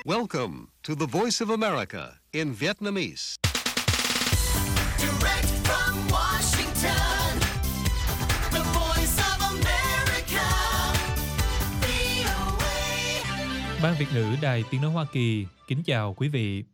Welcome to the Voice of America in Vietnamese. Direct from Washington, the Voice of America, VOA. Ban Việt ngữ Đài Tiếng nói Hoa Kỳ kính chào quý vị.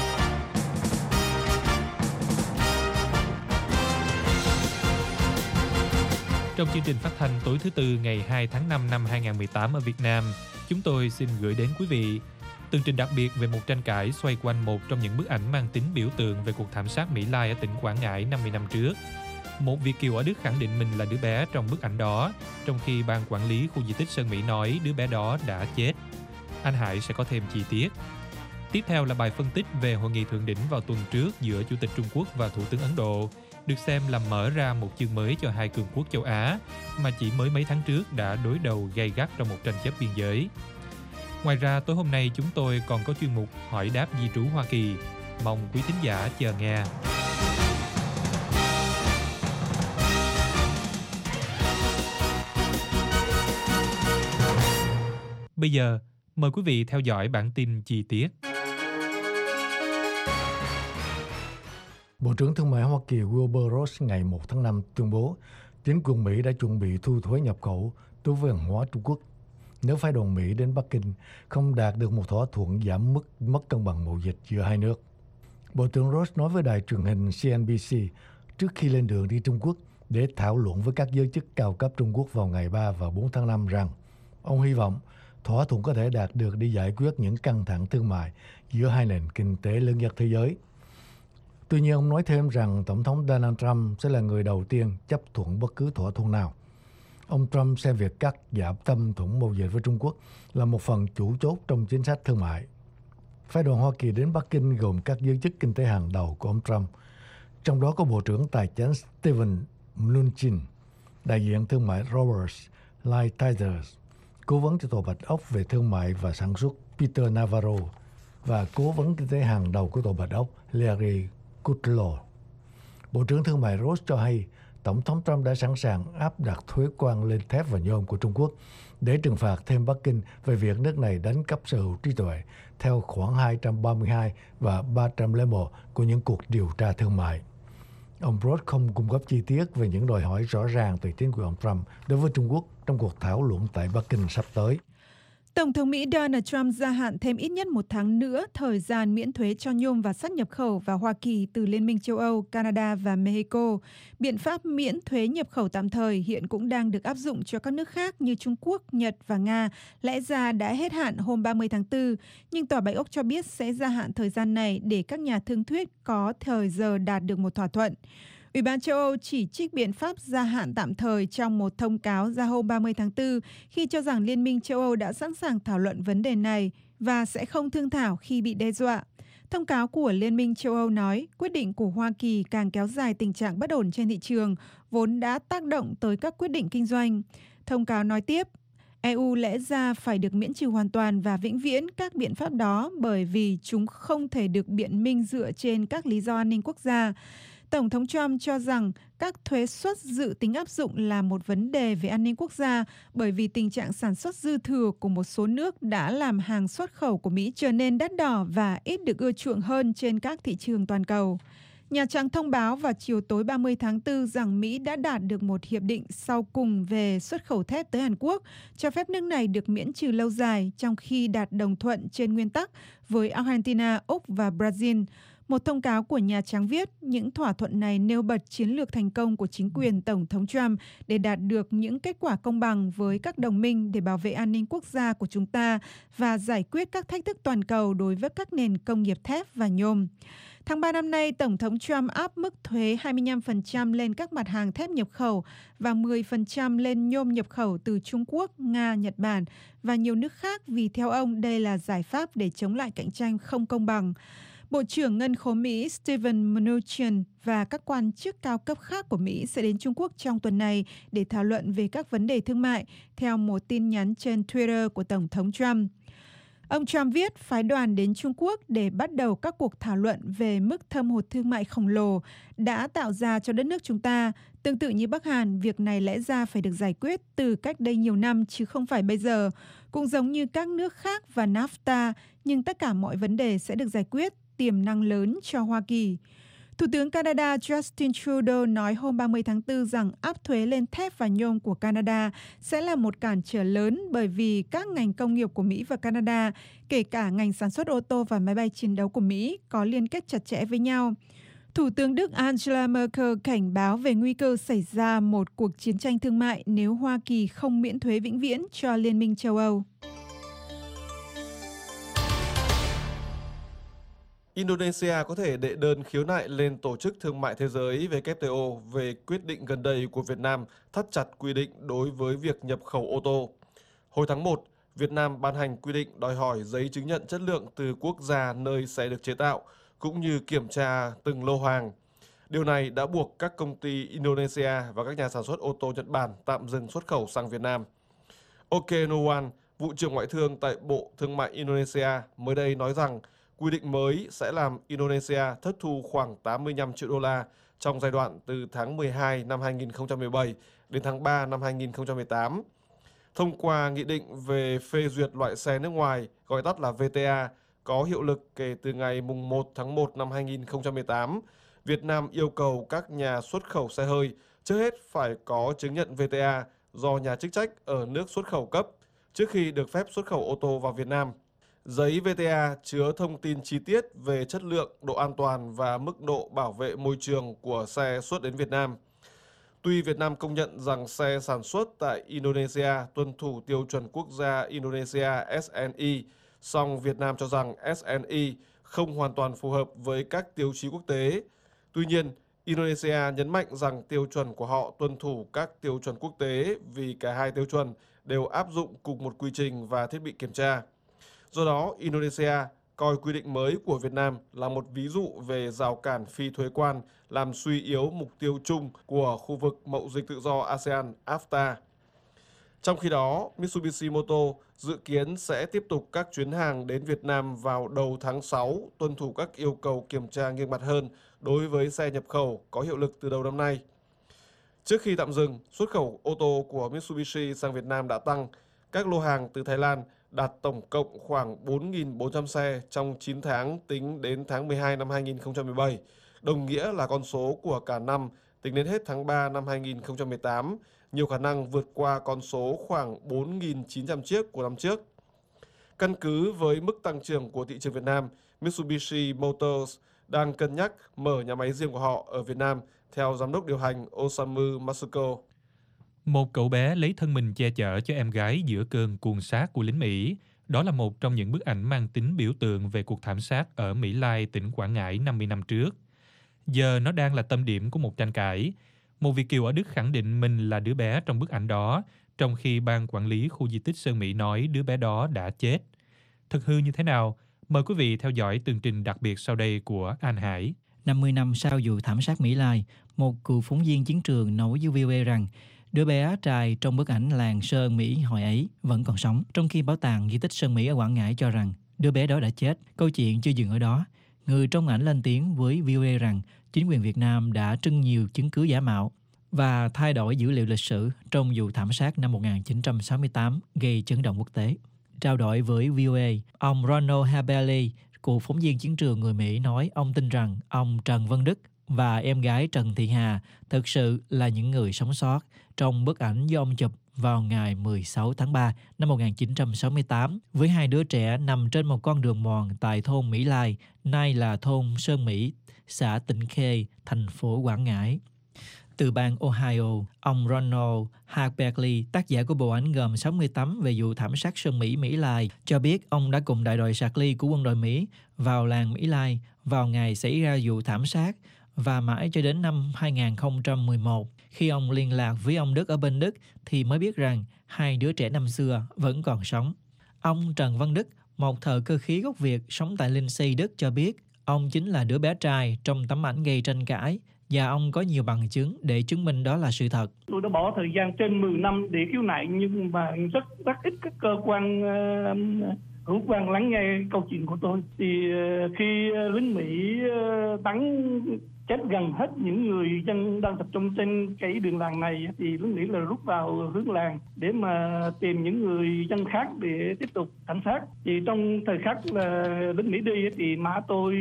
Trong chương trình phát thanh tối thứ Tư ngày 2 tháng 5 năm 2018 ở Việt Nam, chúng tôi xin gửi đến quý vị tường trình đặc biệt về một tranh cãi xoay quanh một trong những bức ảnh mang tính biểu tượng về cuộc thảm sát Mỹ Lai ở tỉnh Quảng Ngãi 50 năm trước. Một Việt kiều ở Đức khẳng định mình là đứa bé trong bức ảnh đó, trong khi ban quản lý khu di tích Sơn Mỹ nói đứa bé đó đã chết. Anh Hải sẽ có thêm chi tiết. Tiếp theo là bài phân tích về hội nghị thượng đỉnh vào tuần trước giữa Chủ tịch Trung Quốc và Thủ tướng Ấn Độ, được xem là mở ra một chương mới cho hai cường quốc châu Á mà chỉ mới mấy tháng trước đã đối đầu gay gắt trong một tranh chấp biên giới. Ngoài ra, tối hôm nay chúng tôi còn có chuyên mục Hỏi đáp di trú Hoa Kỳ. Mong quý thính giả chờ nghe. Bây giờ, mời quý vị theo dõi bản tin chi tiết. Bộ trưởng Thương mại Hoa Kỳ Wilbur Ross ngày 1 tháng 5 tuyên bố chính quyền Mỹ đã chuẩn bị thu thuế nhập khẩu đối với hàng hóa Trung Quốc nếu phái đoàn Mỹ đến Bắc Kinh không đạt được một thỏa thuận giảm mức mất cân bằng mậu dịch giữa hai nước. Bộ trưởng Ross nói với đài truyền hình CNBC trước khi lên đường đi Trung Quốc để thảo luận với các giới chức cao cấp Trung Quốc vào ngày 3 và 4 tháng 5 rằng ông hy vọng thỏa thuận có thể đạt được để giải quyết những căng thẳng thương mại giữa hai nền kinh tế lớn nhất thế giới. Tuy nhiên, ông nói thêm rằng Tổng thống Donald Trump sẽ là người đầu tiên chấp thuận bất cứ thỏa thuận nào. Ông Trump xem việc cắt giảm thâm thủng mậu dịch với Trung Quốc là một phần chủ chốt trong chính sách thương mại. Phái đoàn Hoa Kỳ đến Bắc Kinh gồm các giới chức kinh tế hàng đầu của ông Trump, trong đó có Bộ trưởng Tài chính Steven Mnuchin, đại diện thương mại Robert Lighthizer, cố vấn cho Tòa Bạch Ốc về thương mại và sản xuất Peter Navarro và cố vấn kinh tế hàng đầu của Tòa Bạch Ốc Larry Kudlow. Bộ trưởng Thương mại Ross cho hay Tổng thống Trump đã sẵn sàng áp đặt thuế quan lên thép và nhôm của Trung Quốc để trừng phạt thêm Bắc Kinh về việc nước này đánh cắp sở hữu trí tuệ theo khoản 232 và 301 của những cuộc điều tra thương mại. Ông Ross không cung cấp chi tiết về những đòi hỏi rõ ràng từ chính quyền ông Trump đối với Trung Quốc trong cuộc thảo luận tại Bắc Kinh sắp tới. Tổng thống Mỹ Donald Trump gia hạn thêm ít nhất 1 tháng nữa thời gian miễn thuế cho nhôm và sắt nhập khẩu vào Hoa Kỳ từ Liên minh châu Âu, Canada và Mexico. Biện pháp miễn thuế nhập khẩu tạm thời hiện cũng đang được áp dụng cho các nước khác như Trung Quốc, Nhật và Nga. Lẽ ra đã hết hạn hôm 30 tháng 4, nhưng Tòa Bạch Ốc cho biết sẽ gia hạn thời gian này để các nhà thương thuyết có thời giờ đạt được một thỏa thuận. Ủy ban châu Âu chỉ trích biện pháp gia hạn tạm thời trong một thông cáo ra hôm 30 tháng 4 khi cho rằng Liên minh châu Âu đã sẵn sàng thảo luận vấn đề này và sẽ không thương thảo khi bị đe dọa. Thông cáo của Liên minh châu Âu nói quyết định của Hoa Kỳ càng kéo dài tình trạng bất ổn trên thị trường, vốn đã tác động tới các quyết định kinh doanh. Thông cáo nói tiếp, EU lẽ ra phải được miễn trừ hoàn toàn và vĩnh viễn các biện pháp đó bởi vì chúng không thể được biện minh dựa trên các lý do an ninh quốc gia. Tổng thống Trump cho rằng các thuế suất dự tính áp dụng là một vấn đề về an ninh quốc gia bởi vì tình trạng sản xuất dư thừa của một số nước đã làm hàng xuất khẩu của Mỹ trở nên đắt đỏ và ít được ưa chuộng hơn trên các thị trường toàn cầu. Nhà Trắng thông báo vào chiều tối 30 tháng 4 rằng Mỹ đã đạt được một hiệp định sau cùng về xuất khẩu thép tới Hàn Quốc, cho phép nước này được miễn trừ lâu dài trong khi đạt đồng thuận trên nguyên tắc với Argentina, Úc và Brazil. Một thông cáo của Nhà Trắng viết những thỏa thuận này nêu bật chiến lược thành công của chính quyền Tổng thống Trump để đạt được những kết quả công bằng với các đồng minh để bảo vệ an ninh quốc gia của chúng ta và giải quyết các thách thức toàn cầu đối với các nền công nghiệp thép và nhôm. Tháng 3 năm nay, Tổng thống Trump áp mức thuế 25% lên các mặt hàng thép nhập khẩu và 10% lên nhôm nhập khẩu từ Trung Quốc, Nga, Nhật Bản và nhiều nước khác vì theo ông đây là giải pháp để chống lại cạnh tranh không công bằng. Bộ trưởng Ngân khố Mỹ Steven Mnuchin và các quan chức cao cấp khác của Mỹ sẽ đến Trung Quốc trong tuần này để thảo luận về các vấn đề thương mại, theo một tin nhắn trên Twitter của Tổng thống Trump. Ông Trump viết phái đoàn đến Trung Quốc để bắt đầu các cuộc thảo luận về mức thâm hụt thương mại khổng lồ đã tạo ra cho đất nước chúng ta. Tương tự như Bắc Hàn, việc này lẽ ra phải được giải quyết từ cách đây nhiều năm chứ không phải bây giờ. Cũng giống như các nước khác và NAFTA, nhưng tất cả mọi vấn đề sẽ được giải quyết, tiềm năng lớn cho Hoa Kỳ. Thủ tướng Canada Justin Trudeau nói hôm 30 tháng 4 rằng áp thuế lên thép và nhôm của Canada sẽ là một cản trở lớn bởi vì các ngành công nghiệp của Mỹ và Canada, kể cả ngành sản xuất ô tô và máy bay chiến đấu của Mỹ, có liên kết chặt chẽ với nhau. Thủ tướng Đức Angela Merkel cảnh báo về nguy cơ xảy ra một cuộc chiến tranh thương mại nếu Hoa Kỳ không miễn thuế vĩnh viễn cho Liên minh châu Âu. Indonesia có thể đệ đơn khiếu nại lên Tổ chức Thương mại Thế giới WTO về quyết định gần đây của Việt Nam thắt chặt quy định đối với việc nhập khẩu ô tô. Hồi tháng 1, Việt Nam ban hành quy định đòi hỏi giấy chứng nhận chất lượng từ quốc gia nơi xe được chế tạo, cũng như kiểm tra từng lô hàng. Điều này đã buộc các công ty Indonesia và các nhà sản xuất ô tô Nhật Bản tạm dừng xuất khẩu sang Việt Nam. Okenowan, vụ trưởng ngoại thương tại Bộ Thương mại Indonesia, mới đây nói rằng quy định mới sẽ làm Indonesia thất thu khoảng 85 triệu đô la trong giai đoạn từ tháng 12 năm 2017 đến tháng 3 năm 2018. Thông qua nghị định về phê duyệt loại xe nước ngoài, gọi tắt là VTA, có hiệu lực kể từ ngày 1 tháng 1 năm 2018, Việt Nam yêu cầu các nhà xuất khẩu xe hơi trước hết phải có chứng nhận VTA do nhà chức trách ở nước xuất khẩu cấp trước khi được phép xuất khẩu ô tô vào Việt Nam. Giấy VTA chứa thông tin chi tiết về chất lượng, độ an toàn và mức độ bảo vệ môi trường của xe xuất đến Việt Nam. Tuy Việt Nam công nhận rằng xe sản xuất tại Indonesia tuân thủ tiêu chuẩn quốc gia Indonesia SNI, song Việt Nam cho rằng SNI không hoàn toàn phù hợp với các tiêu chí quốc tế. Tuy nhiên, Indonesia nhấn mạnh rằng tiêu chuẩn của họ tuân thủ các tiêu chuẩn quốc tế vì cả hai tiêu chuẩn đều áp dụng cùng một quy trình và thiết bị kiểm tra. Do đó, Indonesia coi quy định mới của Việt Nam là một ví dụ về rào cản phi thuế quan làm suy yếu mục tiêu chung của khu vực mậu dịch tự do ASEAN (AFTA). Trong khi đó, Mitsubishi Motor dự kiến sẽ tiếp tục các chuyến hàng đến Việt Nam vào đầu tháng 6, tuân thủ các yêu cầu kiểm tra nghiêm ngặt hơn đối với xe nhập khẩu có hiệu lực từ đầu năm nay. Trước khi tạm dừng, xuất khẩu ô tô của Mitsubishi sang Việt Nam đã tăng. Các lô hàng từ Thái Lan đạt tổng cộng khoảng 4.400 xe trong 9 tháng tính đến tháng 12 năm 2017, đồng nghĩa là con số của cả năm tính đến hết tháng 3 năm 2018, nhiều khả năng vượt qua con số khoảng 4.900 chiếc của năm trước. Căn cứ với mức tăng trưởng của thị trường Việt Nam, Mitsubishi Motors đang cân nhắc mở nhà máy riêng của họ ở Việt Nam, theo giám đốc điều hành Osamu Masuko. Một cậu bé lấy thân mình che chở cho em gái giữa cơn cuồng sát của lính Mỹ. Đó là một trong những bức ảnh mang tính biểu tượng về cuộc thảm sát ở Mỹ Lai, tỉnh Quảng Ngãi 50 năm trước. Giờ nó đang là tâm điểm của một tranh cãi. Một Việt kiều ở Đức khẳng định mình là đứa bé trong bức ảnh đó, trong khi ban quản lý khu di tích Sơn Mỹ nói đứa bé đó đã chết. Thực hư như thế nào? Mời quý vị theo dõi tường trình đặc biệt sau đây của An Hải. 50 năm sau vụ thảm sát Mỹ Lai, một cựu phóng viên chiến trường nói với VOA rằng đứa bé trai trong bức ảnh làng Sơn Mỹ hồi ấy vẫn còn sống, trong khi bảo tàng di tích Sơn Mỹ ở Quảng Ngãi cho rằng đứa bé đó đã chết. Câu chuyện chưa dừng ở đó. Người trong ảnh lên tiếng với VOA rằng chính quyền Việt Nam đã trưng nhiều chứng cứ giả mạo và thay đổi dữ liệu lịch sử trong vụ thảm sát năm 1968 gây chấn động quốc tế. Trao đổi với VOA, ông Ronald Habeli, cựu phóng viên chiến trường người Mỹ nói ông tin rằng ông Trần Văn Đức và em gái Trần Thị Hà thực sự là những người sống sót trong bức ảnh do ông chụp vào ngày 16 tháng 3 năm 1968 với hai đứa trẻ nằm trên một con đường mòn tại thôn Mỹ Lai, nay là thôn Sơn Mỹ, xã Tịnh Khê, thành phố Quảng Ngãi. Từ bang Ohio, ông Ronald Habeli, tác giả của bộ ảnh gồm 60 tấm về vụ thảm sát Sơn Mỹ Mỹ Lai, cho biết ông đã cùng đại đội sạc ly của quân đội Mỹ vào làng Mỹ Lai vào ngày xảy ra vụ thảm sát và mãi cho đến năm 2011, khi ông liên lạc với ông Đức ở bên Đức thì mới biết rằng hai đứa trẻ năm xưa vẫn còn sống. Ông Trần Văn Đức, một thợ cơ khí gốc Việt sống tại Lindsay, Đức cho biết ông chính là đứa bé trai trong tấm ảnh gây tranh cãi và ông có nhiều bằng chứng để chứng minh đó là sự thật. Tôi đã bỏ thời gian trên 10 năm để khiếu nại nhưng mà rất ít các cơ quan Hữu Quang lắng nghe câu chuyện của tôi. Thì khi lính Mỹ bắn chết gần hết những người dân đang tập trung trên cái đường làng này, thì lính Mỹ là rút vào hướng làng để mà tìm những người dân khác để tiếp tục cảnh sát. Thì trong thời khắc là lính Mỹ đi thì má tôi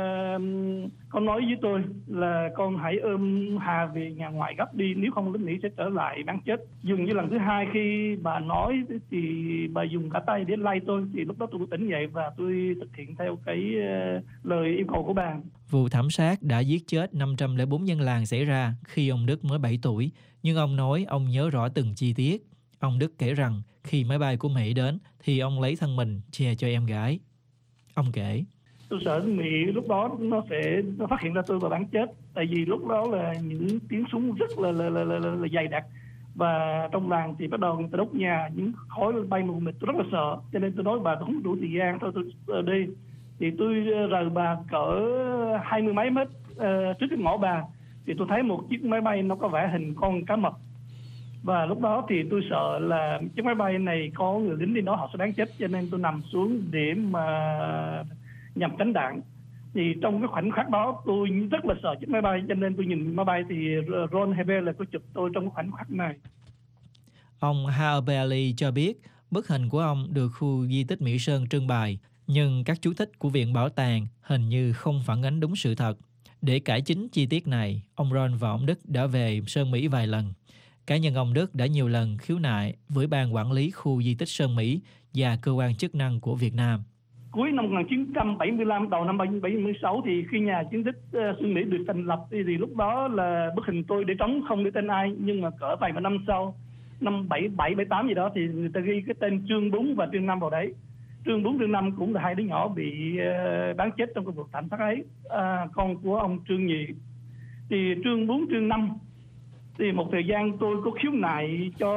có nói với tôi là con hãy ôm Hà về nhà ngoại gấp đi, nếu không lính Mỹ sẽ trở lại bắn chết. Dường như lần thứ hai khi bà nói thì bà dùng cả tay để lay tôi, thì lúc đó tôi tỉnh dậy và tôi thực hiện theo cái lời yêu cầu của bà. Vụ thảm sát đã giết chết 504 dân làng xảy ra khi ông Đức mới 7 tuổi, nhưng ông nói ông nhớ rõ từng chi tiết. Ông Đức kể rằng khi máy bay của Mỹ đến thì ông lấy thân mình che cho em gái. Ông kể: Tôi sợ Mỹ lúc đó nó phát hiện ra tôi và bắn chết, tại vì lúc đó là những tiếng súng rất là dày đặc, và trong làng thì bắt đầu người ta đốt nhà, những khói bay mù mịt. Tôi rất là sợ, cho nên tôi nói bà không đủ thời gian thôi tôi đi. Thì tôi rời bà cỡ 20 mấy mét trước cái ngõ bà, thì tôi thấy một chiếc máy bay nó có vẽ hình con cá mập, và lúc đó thì tôi sợ là chiếc máy bay này có người lính đi đó họ sẽ bắn chết, cho nên tôi nằm xuống để mà nhằm tránh đạn. Thì trong cái khoảnh khắc đó tôi rất là sợ chiếc máy bay, cho nên tôi nhìn máy bay thì Ron Hebel là có chụp tôi trong cái khoảnh khắc này. Ông Haberly cho biết bức hình của ông được khu di tích Mỹ Sơn trưng bày, nhưng các chú thích của Viện Bảo tàng hình như không phản ánh đúng sự thật. Để cải chính chi tiết này, ông Ron và ông Đức đã về Sơn Mỹ vài lần. Cá nhân ông Đức đã nhiều lần khiếu nại với ban quản lý khu di tích Sơn Mỹ và cơ quan chức năng của Việt Nam. Cuối năm 1975, đầu năm 1976 thì khi nhà chiến tích Sơn Mỹ được thành lập thì lúc đó là bức hình tôi để trống không để tên ai, nhưng mà cỡ vài năm sau, năm 77-78 gì đó thì người ta ghi cái tên Trương Búng và Trương Năm vào đấy. Trương Búng, Trương Năm cũng là hai đứa nhỏ bị bắn chết trong cái vụ thảm sát ấy, con của ông Trương Nhị. Thì Trương Búng, Trương Năm thì một thời gian tôi có khiếu nại cho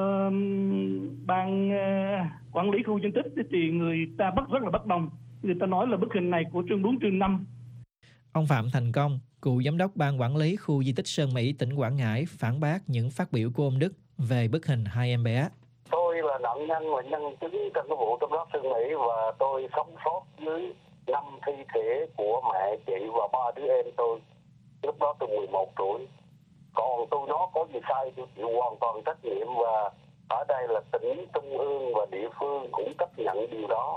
ban quản lý khu di tích, thì người ta rất là bất đồng. Người ta nói là bức hình này của Trương Búng, Trương Năm. Ông Phạm Thành Công, cựu giám đốc ban quản lý khu di tích Sơn Mỹ tỉnh Quảng Ngãi, phản bác những phát biểu của ông Đức về bức hình hai em bé. Tôi là nạn nhân và nhân chứng trong cái vụ trộm cắp Sơn Mỹ, và tôi sống sót dưới 5 thi thể của mẹ, chị và 3 đứa em tôi. Lúc đó tôi 11 tuổi. Còn tôi nói có gì sai tôi chịu hoàn toàn trách nhiệm, và ở đây là tỉnh, trung ương và địa phương cũng chấp nhận điều đó.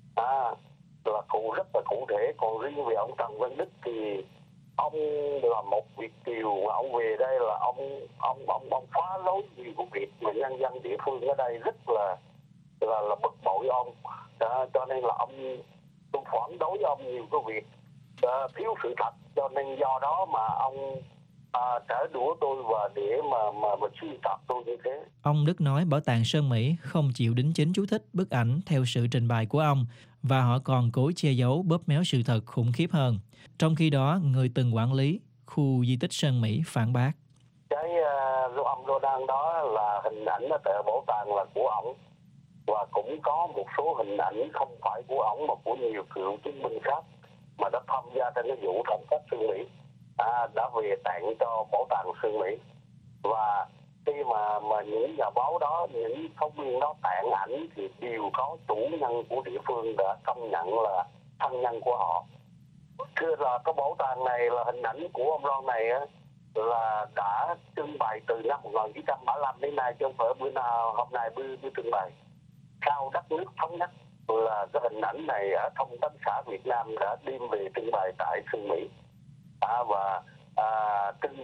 Là rất là cụ thể. Còn riêng về ông Trần Văn Đức thì ông là một Việt kiều, mà ông về đây là ông phá lối nhiều của việc mà nhân dân địa phương ở đây rất là bực bội ông. Cho nên là tôi phản đối ông nhiều cái việc thiếu sự thật, cho nên do đó mà ông trả đũa tôi và để mà suy tạc tôi như thế. Ông Đức nói Bảo tàng Sơn Mỹ không chịu đính chính chú thích bức ảnh theo sự trình bày của ông, và họ còn cố che giấu bóp méo sự thật khủng khiếp hơn. Trong khi đó, người từng quản lý khu di tích Sơn Mỹ phản bác. Cái ông Rodan đó là hình ảnh ở tại bảo tàng là của ổng, và cũng có một số hình ảnh không phải của ổng mà của nhiều cựu chiến binh khác mà đã tham gia trong cái vụ thảm sát Sơn Mỹ, đã về tặng cho bảo tàng Sơn Mỹ. Và khi mà những nhà báo đó, những phóng viên đó tặng ảnh thì đều có chủ nhân của địa phương đã công nhận là thân nhân của họ. Thưa là cái bảo tàng này là hình ảnh của ông Ron này là đã trưng bày từ năm 1975 đến nay, chứ không phải bữa nào hôm nay bữa trưng bày. Sau đất nước thống nhất là cái hình ảnh này ở Thông tấn xã Việt Nam đã đem về trưng bày tại Sơn Mỹ, và trưng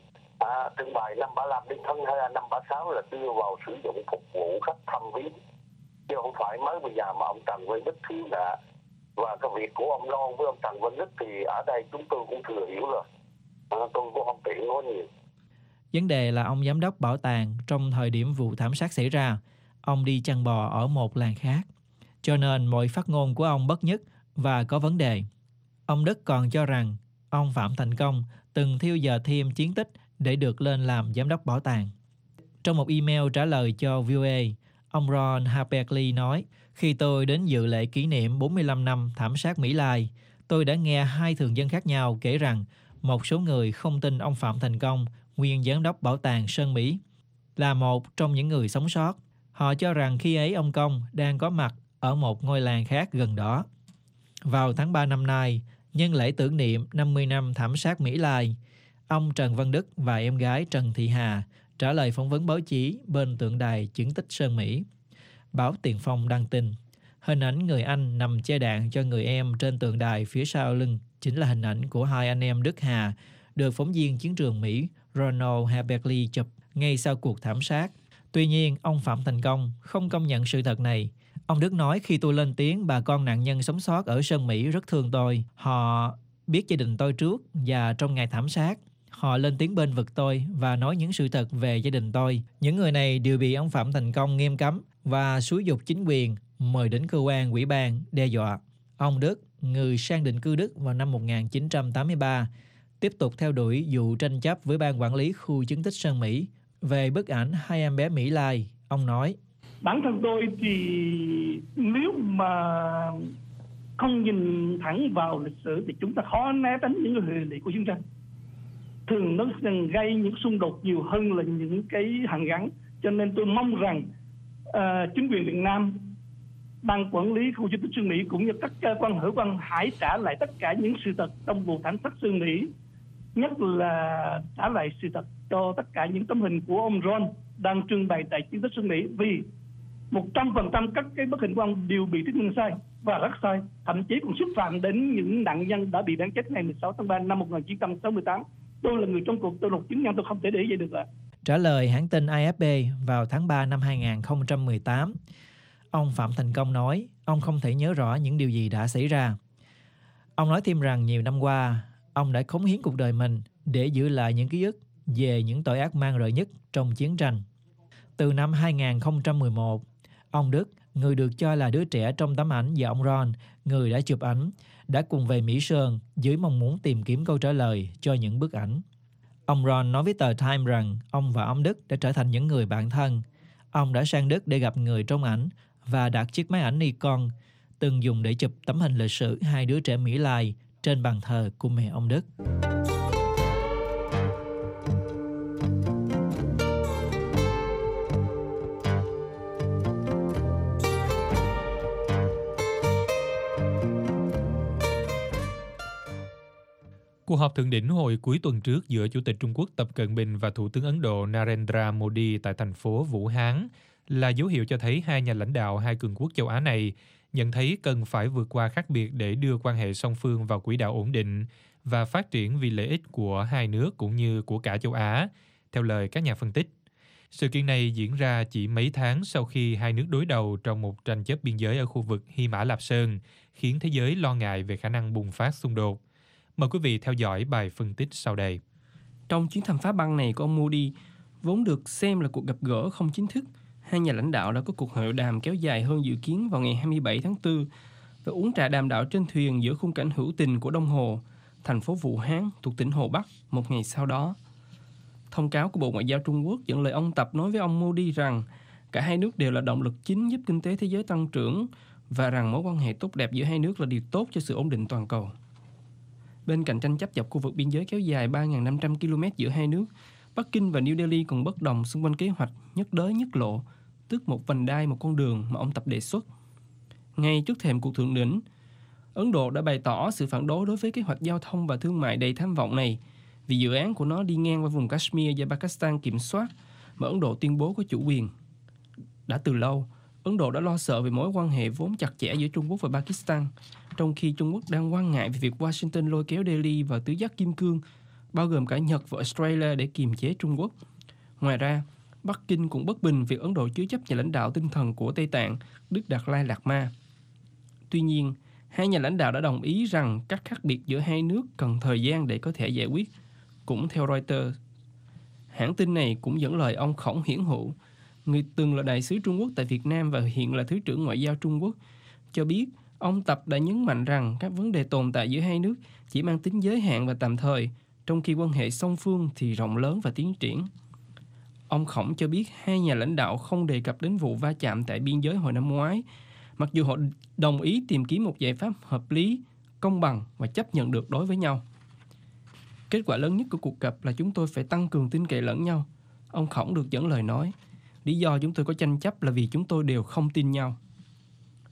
bày năm 75 đến tháng 2 năm 76 là đưa vào sử dụng phục vụ khách thăm viếng, chứ không phải mới bây giờ mà ông Trần Văn Đức thiếu nợ. Và cái việc của ông Loan với ông Trần Văn Đức thì ở đây chúng tôi cũng thừa hiểu rồi, tôi cũng không tiện nói nhiều. Vấn đề là ông giám đốc bảo tàng trong thời điểm vụ thảm sát xảy ra, ông đi chăn bò ở một làng khác, cho nên mọi phát ngôn của ông bất nhất và có vấn đề. Ông Đức còn cho rằng ông Phạm Thành Công từng theo giờ thêm chiến tích để được lên làm giám đốc bảo tàng. Trong một email trả lời cho VOA, ông Ron Haberly nói: khi tôi đến dự lễ kỷ niệm 45 năm thảm sát Mỹ Lai, tôi đã nghe hai thường dân khác nhau kể rằng một số người không tin ông Phạm Thành Công, nguyên giám đốc bảo tàng Sơn Mỹ, là một trong những người sống sót. Họ cho rằng khi ấy ông Công đang có mặt ở một ngôi làng khác gần đó. Vào tháng 3 năm nay, nhân lễ tưởng niệm 50 năm thảm sát My Lai, ông Trần Văn Đức và em gái Trần Thị Hà trả lời phỏng vấn báo chí bên tượng đài chứng tích Sơn Mỹ. Báo Tiền Phong đăng tin, hình ảnh người anh nằm che đạn cho người em trên tượng đài phía sau lưng chính là hình ảnh của hai anh em Đức Hà, được phóng viên chiến trường Mỹ Ronald Haberly chụp ngay sau cuộc thảm sát. Tuy nhiên, ông Phạm Thành Công không công nhận sự thật này. Ông Đức nói khi tôi lên tiếng, bà con nạn nhân sống sót ở Sơn Mỹ rất thương tôi. Họ biết gia đình tôi trước và trong ngày thảm sát, họ lên tiếng bên vực tôi và nói những sự thật về gia đình tôi. Những người này đều bị ông Phạm Thành Công nghiêm cấm và xúi giục chính quyền mời đến cơ quan ủy ban đe dọa. Ông Đức, người sang định cư Đức vào năm 1983, tiếp tục theo đuổi vụ tranh chấp với ban quản lý khu chứng tích Sơn Mỹ về bức ảnh hai em bé My Lai. Ông nói, bản thân tôi thì nếu mà không nhìn thẳng vào lịch sử thì chúng ta khó né tránh những hệ lụy của chiến tranh. Thường nó gây những xung đột nhiều hơn là những cái hàn gắn. Cho nên tôi mong rằng chính quyền Việt Nam, ban quản lý khu di tích Sơn Mỹ cũng như các cơ quan hữu quan hãy trả lại tất cả những sự thật trong vụ thảm sát Sơn Mỹ, nhất là trả lại sự thật cho tất cả những tấm hình của ông Ron đang trưng bày tại di tích Sơn Mỹ, vì 100% các cái bức hình của ông đều bị thuyết minh sai và rất sai, thậm chí còn xúc phạm đến những nạn nhân đã bị bắn chết ngày 16 tháng 3 năm 1968. Tôi là người trong cuộc, tôi là một chứng nhân, tôi không thể để vậy được ạ. Trả lời hãng tin AFP vào tháng 3 năm 2018, ông Phạm Thành Công nói ông không thể nhớ rõ những điều gì đã xảy ra. Ông nói thêm rằng nhiều năm qua, ông đã cống hiến cuộc đời mình để giữ lại những ký ức về những tội ác man rợ nhất trong chiến tranh. Từ năm 2011, ông Đức, người được cho là đứa trẻ trong tấm ảnh, và ông Ron, người đã chụp ảnh, đã cùng về Mỹ Sơn dưới mong muốn tìm kiếm câu trả lời cho những bức ảnh. Ông Ron nói với tờ Time rằng ông và ông Đức đã trở thành những người bạn thân. Ông đã sang Đức để gặp người trong ảnh và đặt chiếc máy ảnh Nikon từng dùng để chụp tấm hình lịch sử hai đứa trẻ My Lai trên bàn thờ của mẹ ông Đức. Cuộc họp thượng đỉnh hồi cuối tuần trước giữa Chủ tịch Trung Quốc Tập Cận Bình và Thủ tướng Ấn Độ Narendra Modi tại thành phố Vũ Hán là dấu hiệu cho thấy hai nhà lãnh đạo hai cường quốc châu Á này nhận thấy cần phải vượt qua khác biệt để đưa quan hệ song phương vào quỹ đạo ổn định và phát triển vì lợi ích của hai nước cũng như của cả châu Á, theo lời các nhà phân tích. Sự kiện này diễn ra chỉ mấy tháng sau khi hai nước đối đầu trong một tranh chấp biên giới ở khu vực Hy Mã Lạp Sơn, khiến thế giới lo ngại về khả năng bùng phát xung đột. Mời quý vị theo dõi bài phân tích sau đây. Trong chuyến thăm phá băng này của ông Modi, vốn được xem là cuộc gặp gỡ không chính thức, hai nhà lãnh đạo đã có cuộc hội đàm kéo dài hơn dự kiến vào ngày 27 tháng 4 và uống trà đàm đạo trên thuyền giữa khung cảnh hữu tình của Đông Hồ, thành phố Vũ Hán thuộc tỉnh Hồ Bắc một ngày sau đó. Thông cáo của Bộ Ngoại giao Trung Quốc dẫn lời ông Tập nói với ông Modi rằng cả hai nước đều là động lực chính giúp kinh tế thế giới tăng trưởng và rằng mối quan hệ tốt đẹp giữa hai nước là điều tốt cho sự ổn định toàn cầu. Bên cạnh tranh chấp dọc khu vực biên giới kéo dài 3.500 km giữa hai nước, Bắc Kinh và New Delhi còn bất đồng xung quanh kế hoạch nhất đới nhất lộ, tức một vành đai một con đường mà ông Tập đề xuất. Ngay trước thềm cuộc thượng đỉnh, Ấn Độ đã bày tỏ sự phản đối với kế hoạch giao thông và thương mại đầy tham vọng này vì dự án của nó đi ngang qua vùng Kashmir do Pakistan kiểm soát mà Ấn Độ tuyên bố có chủ quyền. Đã từ lâu, Ấn Độ đã lo sợ về mối quan hệ vốn chặt chẽ giữa Trung Quốc và Pakistan, trong khi Trung Quốc đang quan ngại về việc Washington lôi kéo Delhi vào tứ giác kim cương, bao gồm cả Nhật và Australia để kiềm chế Trung Quốc. Ngoài ra, Bắc Kinh cũng bất bình việc Ấn Độ chứa chấp nhà lãnh đạo tinh thần của Tây Tạng, Đức Đạt Lai Lạt Ma. Tuy nhiên, hai nhà lãnh đạo đã đồng ý rằng các khác biệt giữa hai nước cần thời gian để có thể giải quyết. Cũng theo Reuters, hãng tin này cũng dẫn lời ông Khổng Hiển Hữu, người từng là đại sứ Trung Quốc tại Việt Nam và hiện là Thứ trưởng Ngoại giao Trung Quốc, cho biết ông Tập đã nhấn mạnh rằng các vấn đề tồn tại giữa hai nước chỉ mang tính giới hạn và tạm thời, trong khi quan hệ song phương thì rộng lớn và tiến triển. Ông Khổng cho biết hai nhà lãnh đạo không đề cập đến vụ va chạm tại biên giới hồi năm ngoái, mặc dù họ đồng ý tìm kiếm một giải pháp hợp lý, công bằng và chấp nhận được đối với nhau. Kết quả lớn nhất của cuộc gặp là chúng tôi phải tăng cường tin cậy lẫn nhau. Ông Khổng được dẫn lời nói, lý do chúng tôi có tranh chấp là vì chúng tôi đều không tin nhau.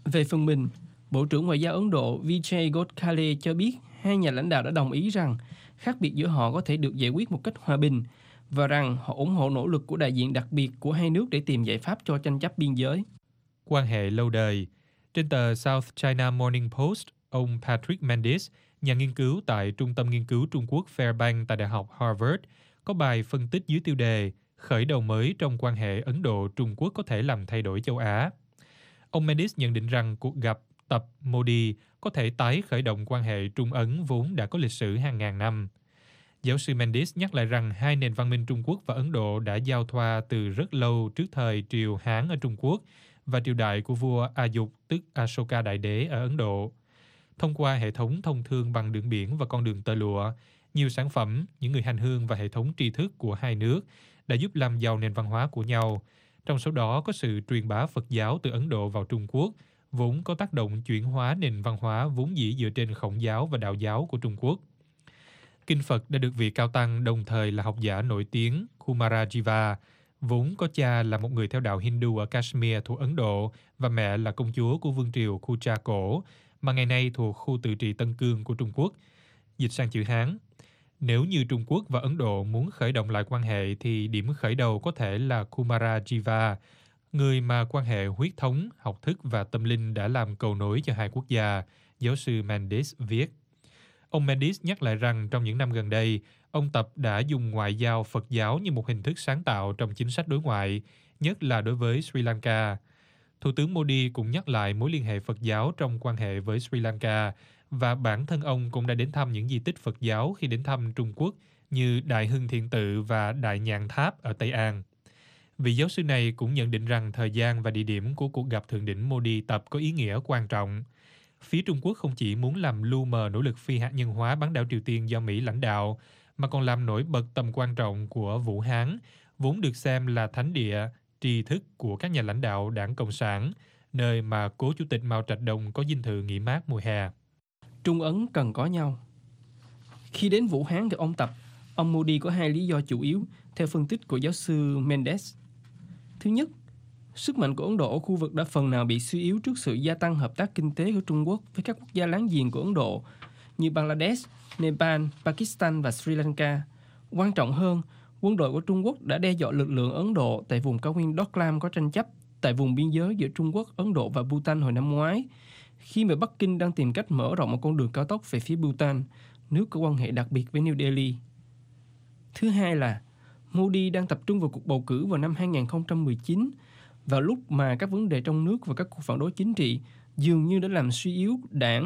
Về phần mình, Bộ trưởng Ngoại giao Ấn Độ Vijay Gokhale cho biết hai nhà lãnh đạo đã đồng ý rằng khác biệt giữa họ có thể được giải quyết một cách hòa bình và rằng họ ủng hộ nỗ lực của đại diện đặc biệt của hai nước để tìm giải pháp cho tranh chấp biên giới. Quan hệ lâu đời. Trên tờ South China Morning Post, ông Patrick Mendes, nhà nghiên cứu tại Trung tâm Nghiên cứu Trung Quốc Fairbank tại Đại học Harvard, có bài phân tích dưới tiêu đề khởi đầu mới trong quan hệ Ấn Độ-Trung Quốc có thể làm thay đổi châu Á. Ông Mendes nhận định rằng cuộc gặp Tập Modi có thể tái khởi động quan hệ Trung Ấn vốn đã có lịch sử hàng ngàn năm. Giáo sư Mendes nhắc lại rằng hai nền văn minh Trung Quốc và Ấn Độ đã giao thoa từ rất lâu trước thời triều Hán ở Trung Quốc và triều đại của vua A Dục tức Ashoka Đại Đế ở Ấn Độ. Thông qua hệ thống thông thương bằng đường biển và con đường tơ lụa, nhiều sản phẩm, những người hành hương và hệ thống tri thức của hai nước đã giúp làm giàu nền văn hóa của nhau. Trong số đó có sự truyền bá Phật giáo từ Ấn Độ vào Trung Quốc, vốn có tác động chuyển hóa nền văn hóa vốn dĩ dựa trên Khổng giáo và Đạo giáo của Trung Quốc. Kinh Phật đã được vị cao tăng đồng thời là học giả nổi tiếng Kumarajiva, vốn có cha là một người theo đạo Hindu ở Kashmir thuộc Ấn Độ và mẹ là công chúa của vương triều Kucha cổ, mà ngày nay thuộc khu tự trị Tân Cương của Trung Quốc. Dịch sang chữ Hán. Nếu như Trung Quốc và Ấn Độ muốn khởi động lại quan hệ thì điểm khởi đầu có thể là Kumarajiva, người mà quan hệ huyết thống, học thức và tâm linh đã làm cầu nối cho hai quốc gia, giáo sư Mendes viết. Ông Mendes nhắc lại rằng trong những năm gần đây, ông Tập đã dùng ngoại giao Phật giáo như một hình thức sáng tạo trong chính sách đối ngoại, nhất là đối với Sri Lanka. Thủ tướng Modi cũng nhắc lại mối liên hệ Phật giáo trong quan hệ với Sri Lanka và bản thân ông cũng đã đến thăm những di tích Phật giáo khi đến thăm Trung Quốc như Đại Hưng Thiện Tự và Đại Nhạn Tháp ở Tây An. Vị giáo sư này cũng nhận định rằng thời gian và địa điểm của cuộc gặp thượng đỉnh Modi-Tập có ý nghĩa quan trọng. Phía Trung Quốc không chỉ muốn làm lu mờ nỗ lực phi hạt nhân hóa bán đảo Triều Tiên do Mỹ lãnh đạo, mà còn làm nổi bật tầm quan trọng của Vũ Hán, vốn được xem là thánh địa, tri thức của các nhà lãnh đạo Đảng Cộng sản, nơi mà cố Chủ tịch Mao Trạch Đông có dinh thự nghỉ mát mùa hè. Trung Ấn cần có nhau. Khi đến Vũ Hán gặp ông Tập, ông Modi có hai lý do chủ yếu, theo phân tích của giáo sư Mendes. Thứ nhất, sức mạnh của Ấn Độ ở khu vực đã phần nào bị suy yếu trước sự gia tăng hợp tác kinh tế của Trung Quốc với các quốc gia láng giềng của Ấn Độ như Bangladesh, Nepal, Pakistan và Sri Lanka. Quan trọng hơn, quân đội của Trung Quốc đã đe dọa lực lượng Ấn Độ tại vùng cao nguyên Doklam có tranh chấp tại vùng biên giới giữa Trung Quốc, Ấn Độ và Bhutan hồi năm ngoái, khi mà Bắc Kinh đang tìm cách mở rộng một con đường cao tốc về phía Bhutan, nước có quan hệ đặc biệt với New Delhi. Thứ hai là Modi đang tập trung vào cuộc bầu cử vào năm 2019, vào lúc mà các vấn đề trong nước và các cuộc phản đối chính trị dường như đã làm suy yếu đảng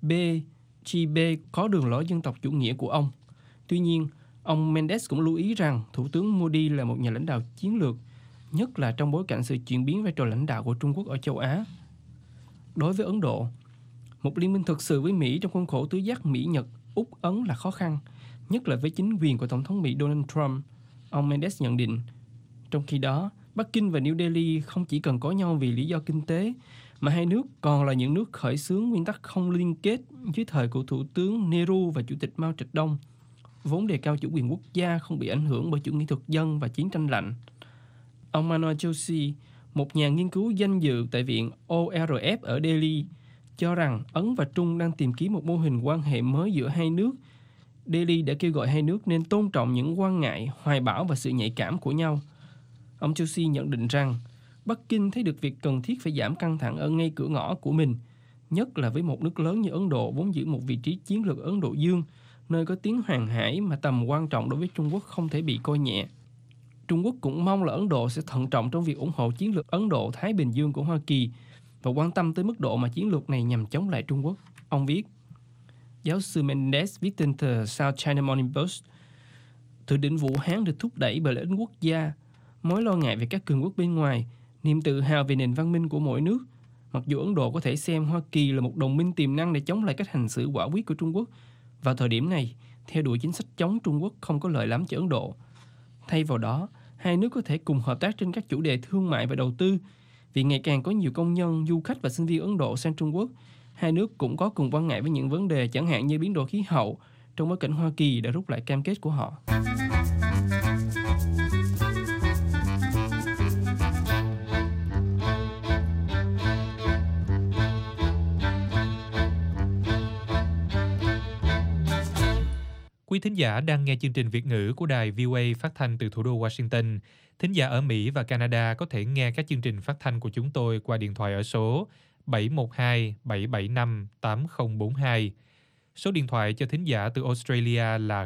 BJP có đường lối dân tộc chủ nghĩa của ông. Tuy nhiên, ông Mendes cũng lưu ý rằng Thủ tướng Modi là một nhà lãnh đạo chiến lược, nhất là trong bối cảnh sự chuyển biến vai trò lãnh đạo của Trung Quốc ở châu Á. Đối với Ấn Độ, một liên minh thực sự với Mỹ trong khuôn khổ tứ giác Mỹ-Nhật, Úc-Ấn là khó khăn, nhất là với chính quyền của Tổng thống Mỹ Donald Trump, ông Mendes nhận định. Trong khi đó, Bắc Kinh và New Delhi không chỉ cần có nhau vì lý do kinh tế, mà hai nước còn là những nước khởi xướng nguyên tắc không liên kết dưới thời của Thủ tướng Nehru và Chủ tịch Mao Trạch Đông, vốn đề cao chủ quyền quốc gia không bị ảnh hưởng bởi chủ nghĩa thực dân và chiến tranh lạnh. Ông Manoj Joshi, một nhà nghiên cứu danh dự tại Viện ORF ở Delhi, cho rằng Ấn và Trung đang tìm kiếm một mô hình quan hệ mới giữa hai nước. Delhi đã kêu gọi hai nước nên tôn trọng những quan ngại, hoài bão và sự nhạy cảm của nhau. Ông Joshi nhận định rằng Bắc Kinh thấy được việc cần thiết phải giảm căng thẳng ở ngay cửa ngõ của mình, nhất là với một nước lớn như Ấn Độ vốn giữ một vị trí chiến lược Ấn Độ Dương, nơi có tiếng hàng hải mà tầm quan trọng đối với Trung Quốc không thể bị coi nhẹ. Trung Quốc cũng mong là Ấn Độ sẽ thận trọng trong việc ủng hộ chiến lược Ấn Độ-Thái Bình Dương của Hoa Kỳ và quan tâm tới mức độ mà chiến lược này nhằm chống lại Trung Quốc. Ông viết, giáo sư Mendes viết trên tờ South China Morning Post, thượng đỉnh Vũ Hán được thúc đẩy bởi lợi ích quốc gia, mối lo ngại về các cường quốc bên ngoài, niềm tự hào về nền văn minh của mỗi nước. Mặc dù Ấn Độ có thể xem Hoa Kỳ là một đồng minh tiềm năng để chống lại cách hành xử quả quyết của Trung Quốc, vào thời điểm này, theo đuổi chính sách chống Trung Quốc không có lợi lắm cho Ấn Độ. Thay vào đó, hai nước có thể cùng hợp tác trên các chủ đề thương mại và đầu tư. Vì ngày càng có nhiều công nhân, du khách và sinh viên Ấn Độ sang Trung Quốc, hai nước cũng có cùng quan ngại với những vấn đề chẳng hạn như biến đổi khí hậu, trong bối cảnh Hoa Kỳ đã rút lại cam kết của họ. Quý thính giả đang nghe chương trình Việt ngữ của đài VOA phát thanh từ thủ đô Washington. Thính giả ở Mỹ và Canada có thể nghe các chương trình phát thanh của chúng tôi qua điện thoại ở số 712-775-8042. Số điện thoại cho thính giả từ Australia là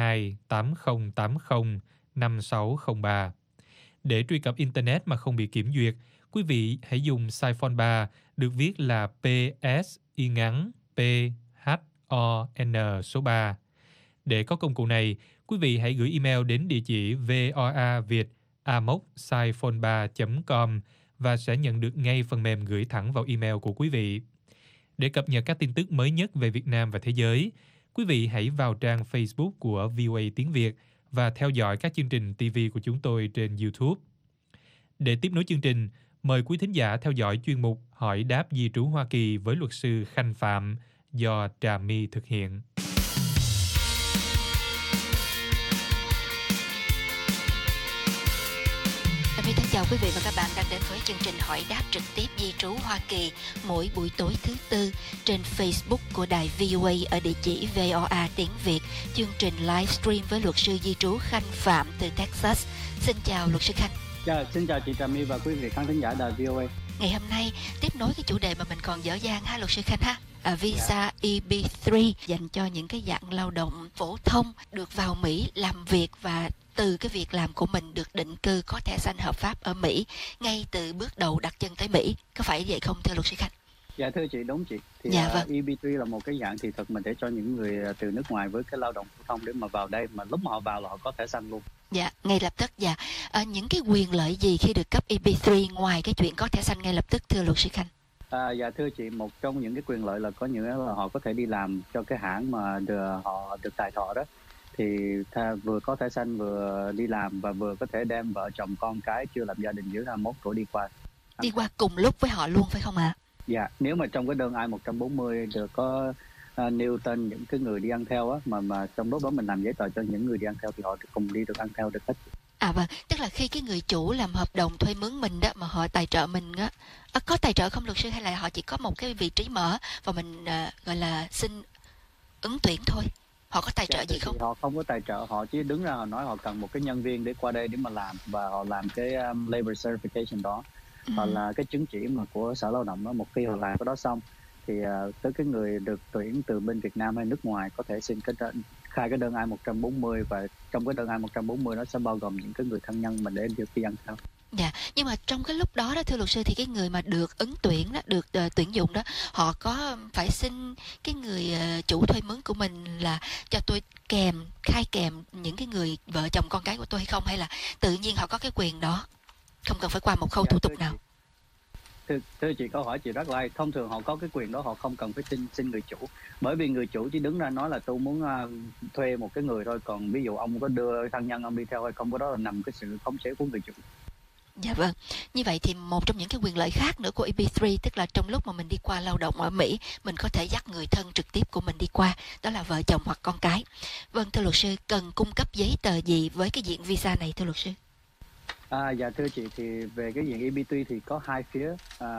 02-8080-5603. Để truy cập Internet mà không bị kiểm duyệt, quý vị hãy dùng Saiphone 3, được viết là PS-PHON số 3. Để có công cụ này, quý vị hãy gửi email đến địa chỉ voaviet@saiphone3.com và sẽ nhận được ngay phần mềm gửi thẳng vào email của quý vị. Để cập nhật các tin tức mới nhất về Việt Nam và thế giới, quý vị hãy vào trang Facebook của VOA Tiếng Việt và theo dõi các chương trình TV của chúng tôi trên YouTube. Để tiếp nối chương trình, mời quý thính giả theo dõi chuyên mục Hỏi đáp di trú Hoa Kỳ với luật sư Khanh Phạm do Trà My thực hiện. Thân chào quý vị và các bạn đang đến với chương trình Hỏi đáp trực tiếp di trú Hoa Kỳ mỗi buổi tối thứ Tư trên Facebook của đài VOA ở địa chỉ VOA tiếng Việt, chương trình livestream với luật sư di trú Khanh Phạm từ Texas. Xin chào luật sư Khanh. Xin chào chị Trà My và quý vị khán thính giả đài VOA. Ngày hôm nay tiếp nối cái chủ đề mà mình còn dở dang ha luật sư Khanh ha. Visa EB3 dành cho những cái dạng lao động phổ thông được vào Mỹ làm việc và từ cái việc làm của mình được định cư có thẻ xanh hợp pháp ở Mỹ ngay từ bước đầu đặt chân tới Mỹ. Có phải vậy không thưa luật sư Khanh? Dạ thưa chị, đúng chị. Thì vâng. EB3 là một cái dạng thị thực mình để cho những người từ nước ngoài với cái lao động phổ thông để mà vào đây, mà lúc mà họ vào là họ có thẻ xanh luôn. Dạ, ngay lập tức. Dạ. Những cái quyền lợi gì khi được cấp EB3 ngoài cái chuyện có thẻ xanh ngay lập tức thưa luật sư Khanh? Dạ thưa chị, một trong những cái quyền lợi là có những là họ có thể đi làm cho cái hãng mà họ được tài thọ đó. Thì vừa có thẻ xanh vừa đi làm và vừa có thể đem vợ chồng con cái chưa lập gia đình dưới 21 tuổi đi qua. Đi qua cùng lúc với họ luôn phải không ạ? Dạ, nếu mà trong cái đơn I-140 được có nêu tên những cái người đi ăn theo á, mà trong lúc đó mình làm giấy tờ cho những người đi ăn theo thì họ cùng đi được ăn theo được hết. Vâng, tức là khi cái người chủ làm hợp đồng thuê mướn mình đó mà họ tài trợ mình á, có tài trợ không luật sư hay là họ chỉ có một cái vị trí mở và mình gọi là xin ứng tuyển thôi? Họ có tài trợ gì không? Họ không có tài trợ, họ chỉ đứng ra họ nói họ cần một cái nhân viên để qua đây để mà làm và họ làm cái labor certification đó. Hoặc là cái chứng chỉ mà của Sở Lao động đó, một khi họ làm cái đó xong thì tới cái người được tuyển từ bên Việt Nam hay nước ngoài có thể xin khai cái đơn I-140 và trong cái đơn I-140 nó sẽ bao gồm những cái người thân nhân mình để được đi ăn theo. Dạ, nhưng mà trong cái lúc đó thưa luật sư thì cái người mà được ứng tuyển đó, được tuyển dụng đó, họ có phải xin cái người chủ thuê mướn của mình là cho tôi khai kèm những cái người vợ chồng con cái của tôi hay không, hay là tự nhiên họ có cái quyền đó, không cần phải qua một khâu thủ tục nào? Thưa chị, câu hỏi chị rất là hay. Thông thường họ có cái quyền đó, họ không cần phải xin người chủ, bởi vì người chủ chỉ đứng ra nói là tôi muốn thuê một cái người thôi, còn ví dụ ông có đưa thân nhân ông đi theo hay không, có đó là nằm cái sự khống chế của người chủ. Dạ vâng, như vậy thì một trong những cái quyền lợi khác nữa của EB3 tức là trong lúc mà mình đi qua lao động ở Mỹ, mình có thể dắt người thân trực tiếp của mình đi qua, đó là vợ chồng hoặc con cái. Vâng, thưa luật sư, cần cung cấp giấy tờ gì với cái diện visa này thưa luật sư? Dạ thưa chị, thì về cái diện EB3 thì có hai phía,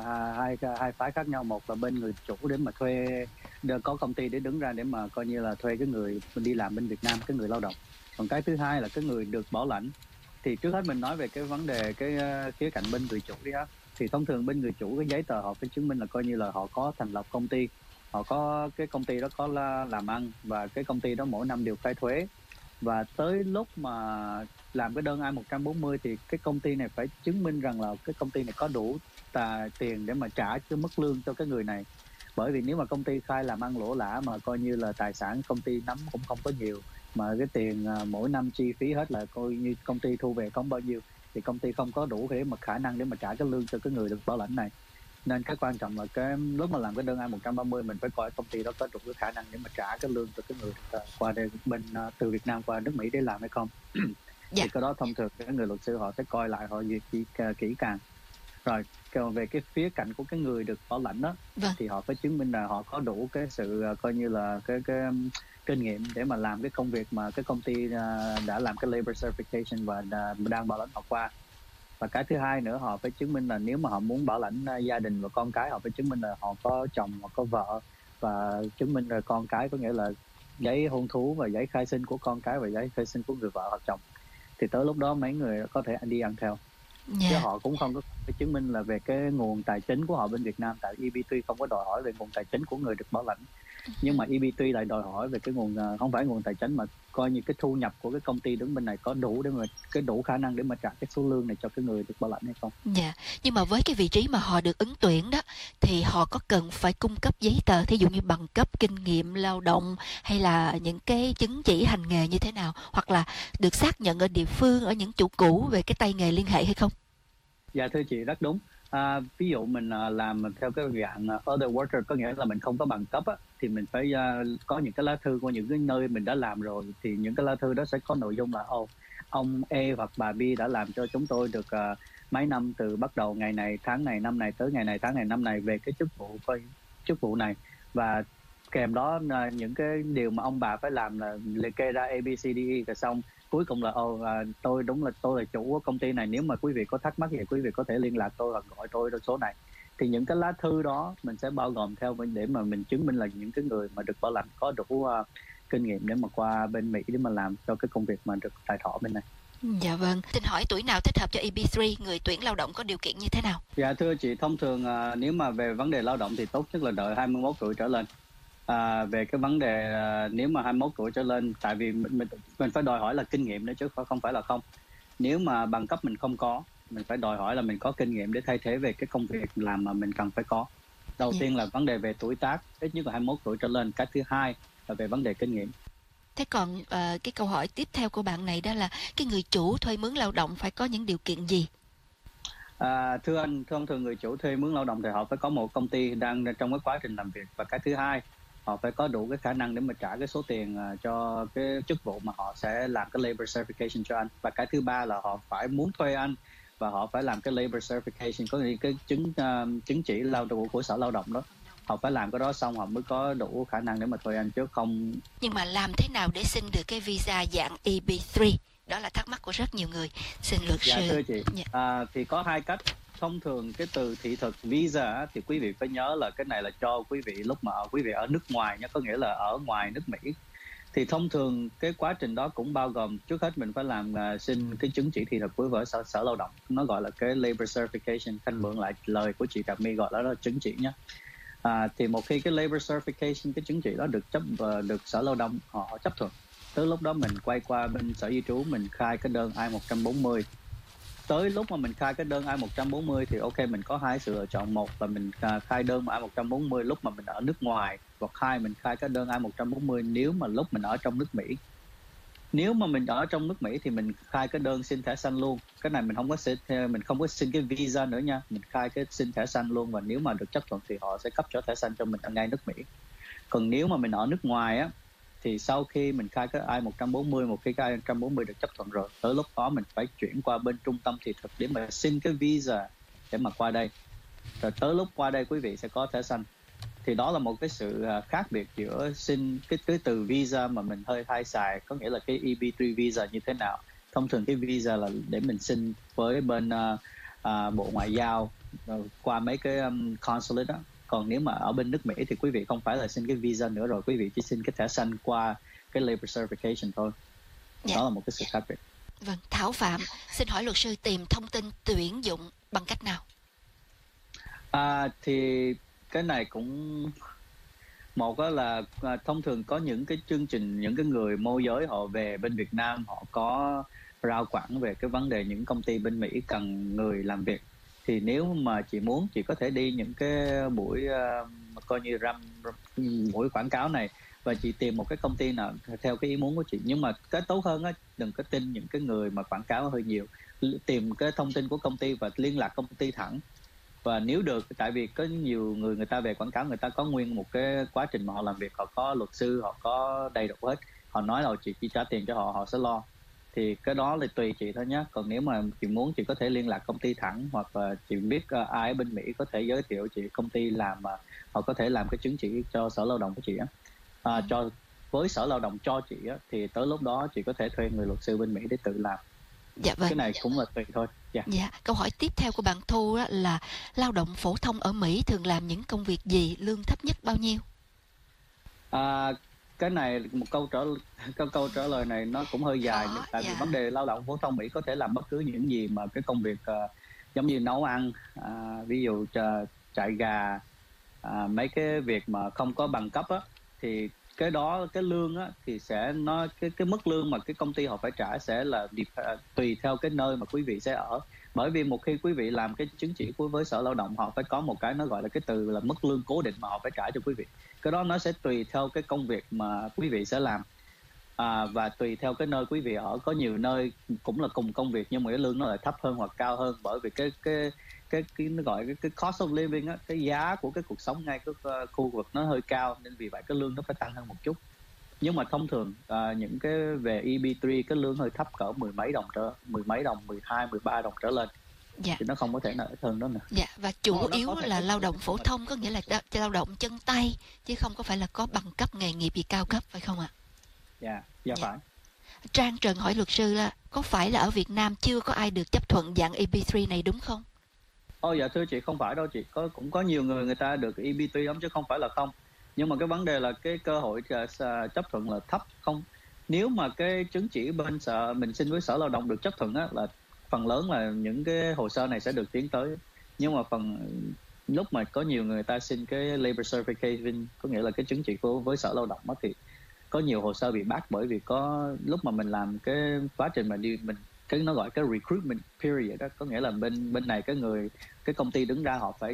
hai phái khác nhau. Một là bên người chủ để mà thuê, có công ty để đứng ra để mà coi như là thuê cái người đi làm bên Việt Nam, cái người lao động. Còn cái thứ hai là cái người được bảo lãnh. Thì trước hết mình nói về cái vấn đề cái khía cạnh bên người chủ đi á, thì thông thường bên người chủ cái giấy tờ họ phải chứng minh là coi như là họ có thành lập công ty, họ có cái công ty đó có làm ăn và cái công ty đó mỗi năm đều khai thuế. Và tới lúc mà làm cái đơn I-140 thì cái công ty này phải chứng minh rằng là cái công ty này có đủ tiền để mà trả cái mức lương cho cái người này. Bởi vì nếu mà công ty khai làm ăn lỗ lã mà coi như là tài sản công ty nắm cũng không có nhiều, mà cái tiền mỗi năm chi phí hết là coi như công ty thu về không bao nhiêu, thì công ty không có đủ để mà khả năng để mà trả cái lương cho cái người được bảo lãnh này. Nên cái quan trọng là cái lúc mà làm cái đơn I-130 mình phải coi công ty đó có đủ cái khả năng để mà trả cái lương cho cái người qua đây bên từ Việt Nam qua nước Mỹ để làm hay không. Thì cái đó thông thường cái người luật sư họ sẽ coi lại, họ duyệt kỹ càng. Rồi còn về cái phía cạnh của cái người được bảo lãnh đó, thì họ phải chứng minh là họ có đủ cái sự coi như là cái kinh nghiệm để mà làm cái công việc mà cái công ty đã làm cái labor certification và đang bảo lãnh họ qua. Và cái thứ hai nữa, họ phải chứng minh là nếu mà họ muốn bảo lãnh gia đình và con cái, họ phải chứng minh là họ có chồng, họ có vợ, và chứng minh là con cái có nghĩa là giấy hôn thú và giấy khai sinh của con cái và giấy khai sinh của người vợ hoặc chồng. Thì tới lúc đó mấy người có thể đi ăn theo. Chứ họ cũng không có chứng minh là về cái nguồn tài chính của họ bên Việt Nam, tại EB3 không có đòi hỏi về nguồn tài chính của người được bảo lãnh. Nhưng mà EB3 lại đòi hỏi về cái nguồn, không phải nguồn tài chính mà coi như cái thu nhập của cái công ty đứng bên này có đủ để mà cái đủ khả năng để mà trả cái số lương này cho cái người được bảo lãnh hay không. Dạ, nhưng mà với cái vị trí mà họ được ứng tuyển đó thì họ có cần phải cung cấp giấy tờ, thí dụ như bằng cấp, kinh nghiệm lao động hay là những cái chứng chỉ hành nghề như thế nào, hoặc là được xác nhận ở địa phương, ở những chủ cũ về cái tay nghề liên hệ hay không? Dạ thưa chị, rất đúng. Ví dụ mình làm theo cái dạng other worker, có nghĩa là mình không có bằng cấp á, thì mình phải có những cái lá thư của những cái nơi mình đã làm rồi. Thì những cái lá thư đó sẽ có nội dung là ông A hoặc bà B đã làm cho chúng tôi được mấy năm, từ bắt đầu ngày này, tháng này, năm này tới ngày này, tháng này, năm này về cái chức vụ này. Và kèm đó những cái điều mà ông bà phải làm là liệt kê ra A, B, C, D, E, rồi xong cuối cùng là tôi là chủ của công ty này, nếu mà quý vị có thắc mắc gì quý vị có thể liên lạc tôi hoặc gọi tôi số này. Thì những cái lá thư đó mình sẽ bao gồm theo để mà mình chứng minh là những cái người mà được bảo lãnh có đủ kinh nghiệm để mà qua bên Mỹ để mà làm cho cái công việc mà được tài thọ bên này. Dạ vâng, xin hỏi tuổi nào thích hợp cho EB3, người tuyển lao động có điều kiện như thế nào? Dạ thưa chị, thông thường nếu mà về vấn đề lao động thì tốt nhất là đợi 21 tuổi trở lên. Về cái vấn đề nếu mà 21 tuổi trở lên, tại vì mình phải đòi hỏi là kinh nghiệm nữa chứ không phải là không. Nếu mà bằng cấp mình không có, mình phải đòi hỏi là mình có kinh nghiệm để thay thế về cái công việc làm mà mình cần phải có. Đầu tiên là vấn đề về tuổi tác, ít nhất là 21 tuổi trở lên. Cái thứ hai là về vấn đề kinh nghiệm. Thế còn cái câu hỏi tiếp theo của bạn này đó là cái người chủ thuê mướn lao động phải có những điều kiện gì? Thưa anh, thông thường người chủ thuê mướn lao động thì họ phải có một công ty đang trong cái quá trình làm việc. Và cái thứ hai, họ phải có đủ cái khả năng để mà trả cái số tiền cho cái chức vụ mà họ sẽ làm cái labor certification cho anh. Và cái thứ ba là họ phải muốn thuê anh và họ phải làm cái labor certification, có nghĩa cái chứng chỉ lao động của Sở Lao động đó. Họ phải làm cái đó xong họ mới có đủ khả năng để mà thuê anh chứ không. Nhưng mà làm thế nào để xin được cái visa dạng EB3? Đó là thắc mắc của rất nhiều người. Xin luật sư. Dạ thưa chị, thì có hai cách. Thông thường cái từ thị thực visa thì quý vị phải nhớ là cái này là cho quý vị lúc mà quý vị ở nước ngoài nhé, có nghĩa là ở ngoài nước Mỹ. Thì thông thường cái quá trình đó cũng bao gồm trước hết mình phải làm xin cái chứng chỉ thị thực với sở Lao động, nó gọi là cái labor certification. Khanh mượn lại lời của chị Trà My gọi đó là chứng chỉ nhé. Thì một khi cái labor certification, cái chứng chỉ đó được Sở Lao động họ chấp thuận, tới lúc đó mình quay qua bên Sở Di trú mình khai cái đơn I-140. Tới lúc mà mình khai cái đơn I-140 thì ok, mình có hai sự lựa chọn. Một là mình khai đơn I-140 lúc mà mình ở nước ngoài, hoặc hai mình khai cái đơn I-140 nếu mà lúc mình ở trong nước Mỹ. Nếu mà mình ở trong nước Mỹ thì mình khai cái đơn xin thẻ xanh luôn. Cái này mình không có xin cái visa nữa nha, mình khai cái xin thẻ xanh luôn, và nếu mà được chấp thuận thì họ sẽ cấp cho thẻ xanh cho mình ở ngay nước Mỹ. Còn nếu mà mình ở nước ngoài á, thì sau khi mình khai cái I-140, một khi cái I-140 được chấp thuận rồi, tới lúc đó mình phải chuyển qua bên trung tâm thị thực để mà xin cái visa để mà qua đây. Rồi tới lúc qua đây quý vị sẽ có thẻ xanh. Thì đó là một cái sự khác biệt giữa xin cái từ visa mà mình hơi hay xài, có nghĩa là cái EB3 visa như thế nào. Thông thường cái visa là để mình xin với bên Bộ Ngoại giao qua mấy cái consulate đó. Còn nếu mà ở bên nước Mỹ thì quý vị không phải là xin cái visa nữa rồi, quý vị chỉ xin cái thẻ xanh qua cái labor certification thôi. Đó là một cái sự khác biệt. Vâng, Thảo Phạm, xin hỏi luật sư tìm thông tin tuyển dụng bằng cách nào? Thì cái này cũng một đó là thông thường có những cái chương trình, những cái người môi giới họ về bên Việt Nam họ có rao quảng về cái vấn đề những công ty bên Mỹ cần người làm việc. Thì nếu mà chị muốn, chị có thể đi những cái buổi coi như buổi quảng cáo này và chị tìm một cái công ty nào theo cái ý muốn của chị. Nhưng mà cái tốt hơn á, đừng có tin những cái người mà quảng cáo hơi nhiều, tìm cái thông tin của công ty và liên lạc công ty thẳng. Và nếu được, tại vì có nhiều người ta về quảng cáo, người ta có nguyên một cái quá trình mà họ làm việc, họ có luật sư, họ có đầy đủ hết, họ nói là chị chỉ trả tiền cho họ, họ sẽ lo. Thì cái đó là tùy chị thôi nhé. Còn nếu mà chị muốn, chị có thể liên lạc công ty thẳng, hoặc là chị biết ai ở bên Mỹ có thể giới thiệu chị công ty làm mà họ có thể làm cái chứng chỉ cho Sở Lao động của chị á, với Sở Lao động cho chị á, thì tới lúc đó chị có thể thuê người luật sư bên Mỹ để tự làm. Dạ vâng. Cái này cũng là tùy thôi. Dạ. Câu hỏi tiếp theo của bạn Thu đó là lao động phổ thông ở Mỹ thường làm những công việc gì, lương thấp nhất bao nhiêu? Cái này một câu trả lời này nó cũng hơi dài, tại vì vấn đề lao động phổ thông Mỹ có thể làm bất cứ những gì mà cái công việc giống như nấu ăn, ví dụ chạy gà, mấy cái việc mà không có bằng cấp á, thì cái đó cái lương á thì sẽ cái mức lương mà cái công ty họ phải trả sẽ là tùy theo cái nơi mà quý vị sẽ ở. Bởi vì một khi quý vị làm cái chứng chỉ với Sở Lao động, họ phải có một cái nó gọi là cái từ là mức lương cố định mà họ phải trả cho quý vị. Cái đó nó sẽ tùy theo cái công việc mà quý vị sẽ làm, và tùy theo cái nơi quý vị ở. Có nhiều nơi cũng là cùng công việc nhưng mà cái lương nó lại thấp hơn hoặc cao hơn, bởi vì cái nó gọi cái cost of living á, cái giá của cái cuộc sống ngay cái khu vực nó hơi cao, nên vì vậy cái lương nó phải tăng hơn một chút. Nhưng mà thông thường những cái về EB3 cái lương hơi thấp, cỡ mười mấy đồng, 12, 13 đồng trở lên. Dạ. Thì nó không có thể nào ít hơn đó nữa. Dạ, và chủ yếu là lao động phổ thông, có nghĩa là lao động chân tay, chứ không có phải là có bằng cấp nghề nghiệp gì cao cấp, phải không ạ? Dạ phải. Trang Trần hỏi luật sư là có phải là ở Việt Nam chưa có ai được chấp thuận dạng EB3 này đúng không? Dạ thưa chị, không phải đâu chị, cũng có nhiều người ta được EB3 lắm chứ không phải là không. Nhưng mà cái vấn đề là cái cơ hội chấp thuận là thấp. Không, nếu mà cái chứng chỉ bên mình xin với Sở Lao động được chấp thuận á, là phần lớn là những cái hồ sơ này sẽ được tiến tới. Nhưng mà lúc mà có nhiều người ta xin cái Labor Certification, có nghĩa là cái chứng chỉ với Sở Lao động đó, thì có nhiều hồ sơ bị bác, bởi vì có lúc mà mình làm cái quá trình mà cái nó gọi cái recruitment period đó, có nghĩa là bên này cái công ty đứng ra họ phải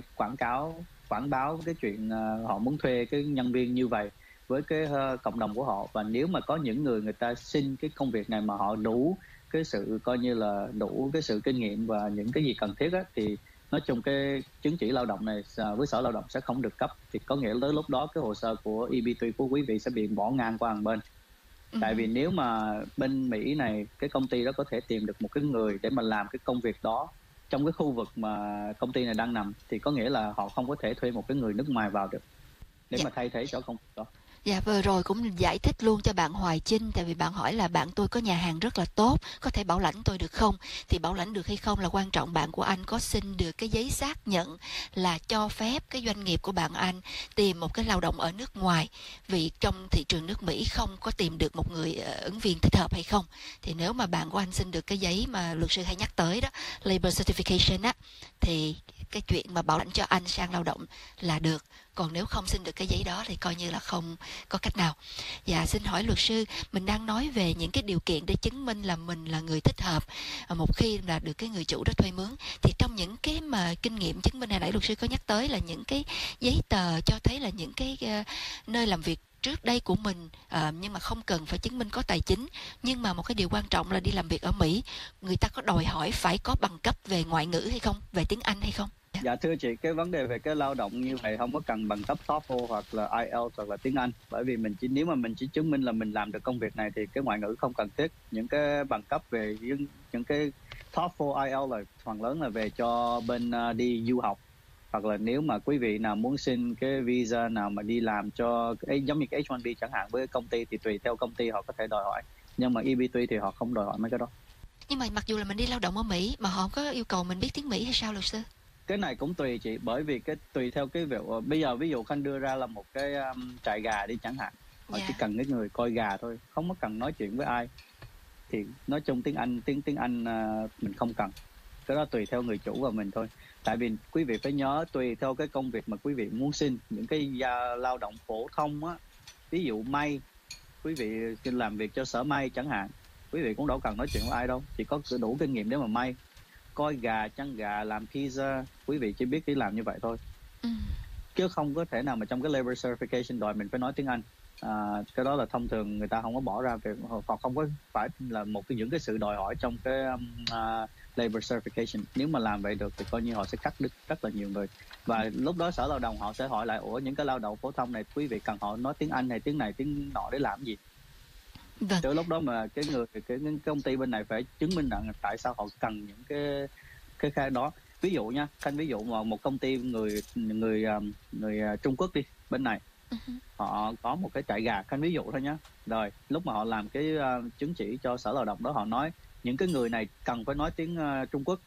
quảng báo cái chuyện họ muốn thuê cái nhân viên như vậy với cái cộng đồng của họ. Và nếu mà có những người ta xin cái công việc này mà họ đủ cái sự coi như là đủ cái sự kinh nghiệm và những cái gì cần thiết á, thì nói chung cái chứng chỉ lao động này với Sở Lao động sẽ không được cấp. Thì có nghĩa tới lúc đó cái hồ sơ của EB3 của quý vị sẽ bị bỏ ngang qua một bên. Tại vì nếu mà bên Mỹ này cái công ty đó có thể tìm được một cái người để mà làm cái công việc đó trong cái khu vực mà công ty này đang nằm, thì có nghĩa là họ không có thể thuê một cái người nước ngoài vào được để mà thay thế cho công việc đó. Dạ, vừa rồi cũng giải thích luôn cho bạn Hoài Chinh, tại vì bạn hỏi là bạn tôi có nhà hàng rất là tốt, có thể bảo lãnh tôi được không? Thì bảo lãnh được hay không là quan trọng bạn của anh có xin được cái giấy xác nhận là cho phép cái doanh nghiệp của bạn anh tìm một cái lao động ở nước ngoài, vì trong thị trường nước Mỹ không có tìm được một người ứng viên thích hợp hay không. Thì nếu mà bạn của anh xin được cái giấy mà luật sư hay nhắc tới đó, Labor Certification á, thì cái chuyện mà bảo lãnh cho anh sang lao động là được. Còn nếu không xin được cái giấy đó thì coi như là không có cách nào. Dạ, xin hỏi luật sư, mình đang nói về những cái điều kiện để chứng minh là mình là người thích hợp một khi là được cái người chủ đó thuê mướn. Thì trong những cái mà kinh nghiệm chứng minh hồi nãy luật sư có nhắc tới là những cái giấy tờ cho thấy là những cái nơi làm việc trước đây của mình, nhưng mà không cần phải chứng minh có tài chính. Nhưng mà một cái điều quan trọng là đi làm việc ở Mỹ, người ta có đòi hỏi phải có bằng cấp về ngoại ngữ hay không, về tiếng Anh hay không? Dạ thưa chị, cái vấn đề về cái lao động như vậy không có cần bằng cấp TOEFL hoặc là IELTS hoặc là tiếng Anh, bởi vì nếu mà mình chỉ chứng minh là mình làm được công việc này thì cái ngoại ngữ không cần thiết. Những cái bằng cấp về những cái TOEFL, IELTS là phần lớn là về cho bên đi du học, hoặc là nếu mà quý vị nào muốn xin cái visa nào mà đi làm cho giống như cái H1B chẳng hạn với công ty, thì tùy theo công ty họ có thể đòi hỏi, nhưng mà EB3 thì họ không đòi hỏi mấy cái đó. Nhưng mà mặc dù là mình đi lao động ở Mỹ mà họ có yêu cầu mình biết tiếng Mỹ hay sao luật sư? Cái này cũng tùy chị, bởi vì cái tùy theo cái việc bây giờ ví dụ Khanh đưa ra là một cái trại gà đi chẳng hạn, họ chỉ cần cái người coi gà thôi, không có cần nói chuyện với ai, thì nói chung tiếng Anh mình không cần. Cái đó tùy theo người chủ và mình thôi. Tại vì quý vị phải nhớ, tùy theo cái công việc mà quý vị muốn xin, những cái lao động phổ thông á, ví dụ may, quý vị làm việc cho sở may chẳng hạn, quý vị cũng đâu cần nói chuyện với ai đâu, chỉ có đủ kinh nghiệm để mà may. Coi gà, chăn gà, làm pizza, quý vị chỉ biết đi làm như vậy thôi. Chứ không có thể nào mà trong cái Labor Certification đòi mình phải nói tiếng Anh. Cái đó là thông thường người ta không có bỏ ra về, hoặc không có phải là một trong những cái sự đòi hỏi trong cái Labor Certification. Nếu mà làm vậy được thì coi như họ sẽ cắt đứt rất là nhiều người. Và lúc đó Sở Lao động họ sẽ hỏi lại, ủa những cái lao động phổ thông này quý vị cần họ nói tiếng Anh hay tiếng này tiếng nọ để làm gì? Từ lúc đó mà cái công ty bên này phải chứng minh rằng tại sao họ cần những cái khai đó. Ví dụ nha, Khanh ví dụ một công ty người Trung Quốc đi, bên này họ có một cái trại gà, Khanh ví dụ thôi nhá. Rồi lúc mà họ làm cái chứng chỉ cho Sở Lao động đó, họ nói những cái người này cần phải nói tiếng Trung Quốc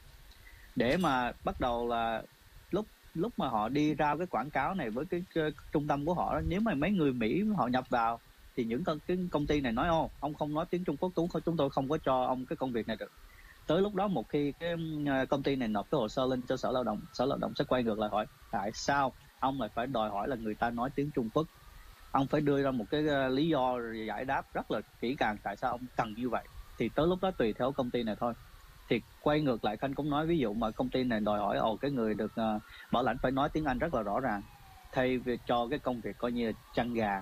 để mà bắt đầu là lúc mà họ đi ra cái quảng cáo này với cái trung tâm của họ đó, nếu mà mấy người Mỹ họ nhập vào thì những cái công ty này nói ông không nói tiếng Trung Quốc, chúng tôi không có cho ông cái công việc này được. Tới lúc đó một khi cái công ty này nộp cái hồ sơ lên cho Sở Lao động sẽ quay ngược lại hỏi tại sao ông lại phải đòi hỏi là người ta nói tiếng Trung Quốc. Ông phải đưa ra một cái lý do giải đáp rất là kỹ càng tại sao ông cần như vậy. Thì tới lúc đó tùy theo công ty này thôi. Thì quay ngược lại, Khanh cũng nói ví dụ mà công ty này đòi hỏi cái người được bảo lãnh phải nói tiếng Anh rất là rõ ràng, thay vì cho cái công việc coi như là chăn gà.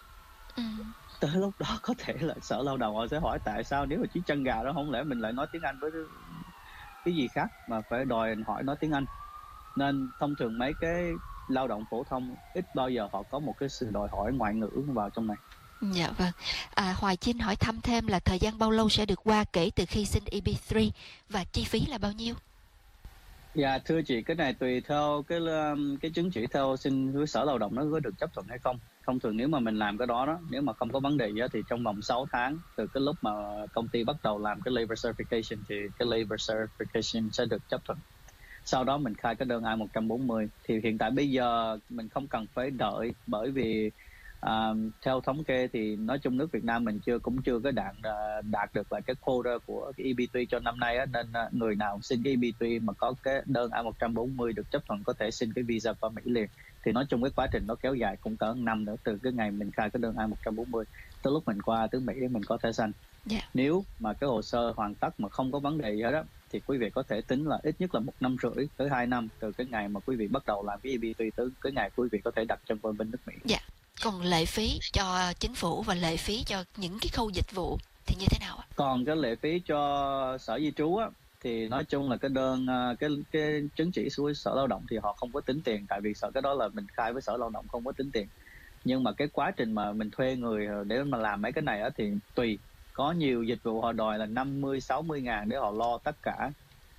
Tới lúc đó có thể là Sở Lao động họ sẽ hỏi tại sao nếu mà chỉ chăn gà đó không lẽ mình lại nói tiếng Anh với cái gì khác mà phải đòi hỏi nói tiếng Anh. Nên thông thường mấy cái lao động phổ thông ít bao giờ họ có một cái sự đòi hỏi ngoại ngữ vào trong này. Dạ vâng. Hoài Chinh hỏi thăm thêm là thời gian bao lâu sẽ được qua kể từ khi xin EB3 và chi phí là bao nhiêu? Dạ thưa chị, cái này tùy theo cái chứng chỉ theo xin với Sở Lao động nó có được chấp thuận hay không. Thông thường nếu mà mình làm cái đó nếu mà không có vấn đề gì thì trong vòng 6 tháng từ cái lúc mà công ty bắt đầu làm cái Labor Certification thì cái Labor Certification sẽ được chấp thuận. Sau đó mình khai cái đơn I-140 thì hiện tại bây giờ mình không cần phải đợi, bởi vì theo thống kê thì nói chung nước Việt Nam mình cũng chưa có đạt được lại cái quota của cái EB3 cho năm nay nên người nào xin cái EB3 mà có cái đơn I-140 được chấp thuận có thể xin cái visa qua Mỹ liền. Thì nói chung cái quá trình nó kéo dài cũng cỡ 1 năm nữa, từ cái ngày mình khai cái đơn I-140 tới lúc mình qua tới Mỹ để mình có thẻ xanh. Nếu mà cái hồ sơ hoàn tất mà không có vấn đề gì hết á thì quý vị có thể tính là ít nhất là 1 năm rưỡi tới 2 năm từ cái ngày mà quý vị bắt đầu làm cái EB3 tới cái ngày quý vị có thể đặt chân vào bên nước Mỹ. Dạ. Còn lệ phí cho chính phủ và lệ phí cho những cái khâu dịch vụ thì như thế nào ạ? Còn cái lệ phí cho Sở Di trú á thì nói chung là cái đơn cái chứng chỉ với Sở Lao động thì họ không có tính tiền, tại vì cái đó là mình khai với Sở Lao động không có tính tiền. Nhưng mà cái quá trình mà mình thuê người để mà làm mấy cái này á thì tùy, có nhiều dịch vụ họ đòi là 50-60 ngàn để họ lo tất cả.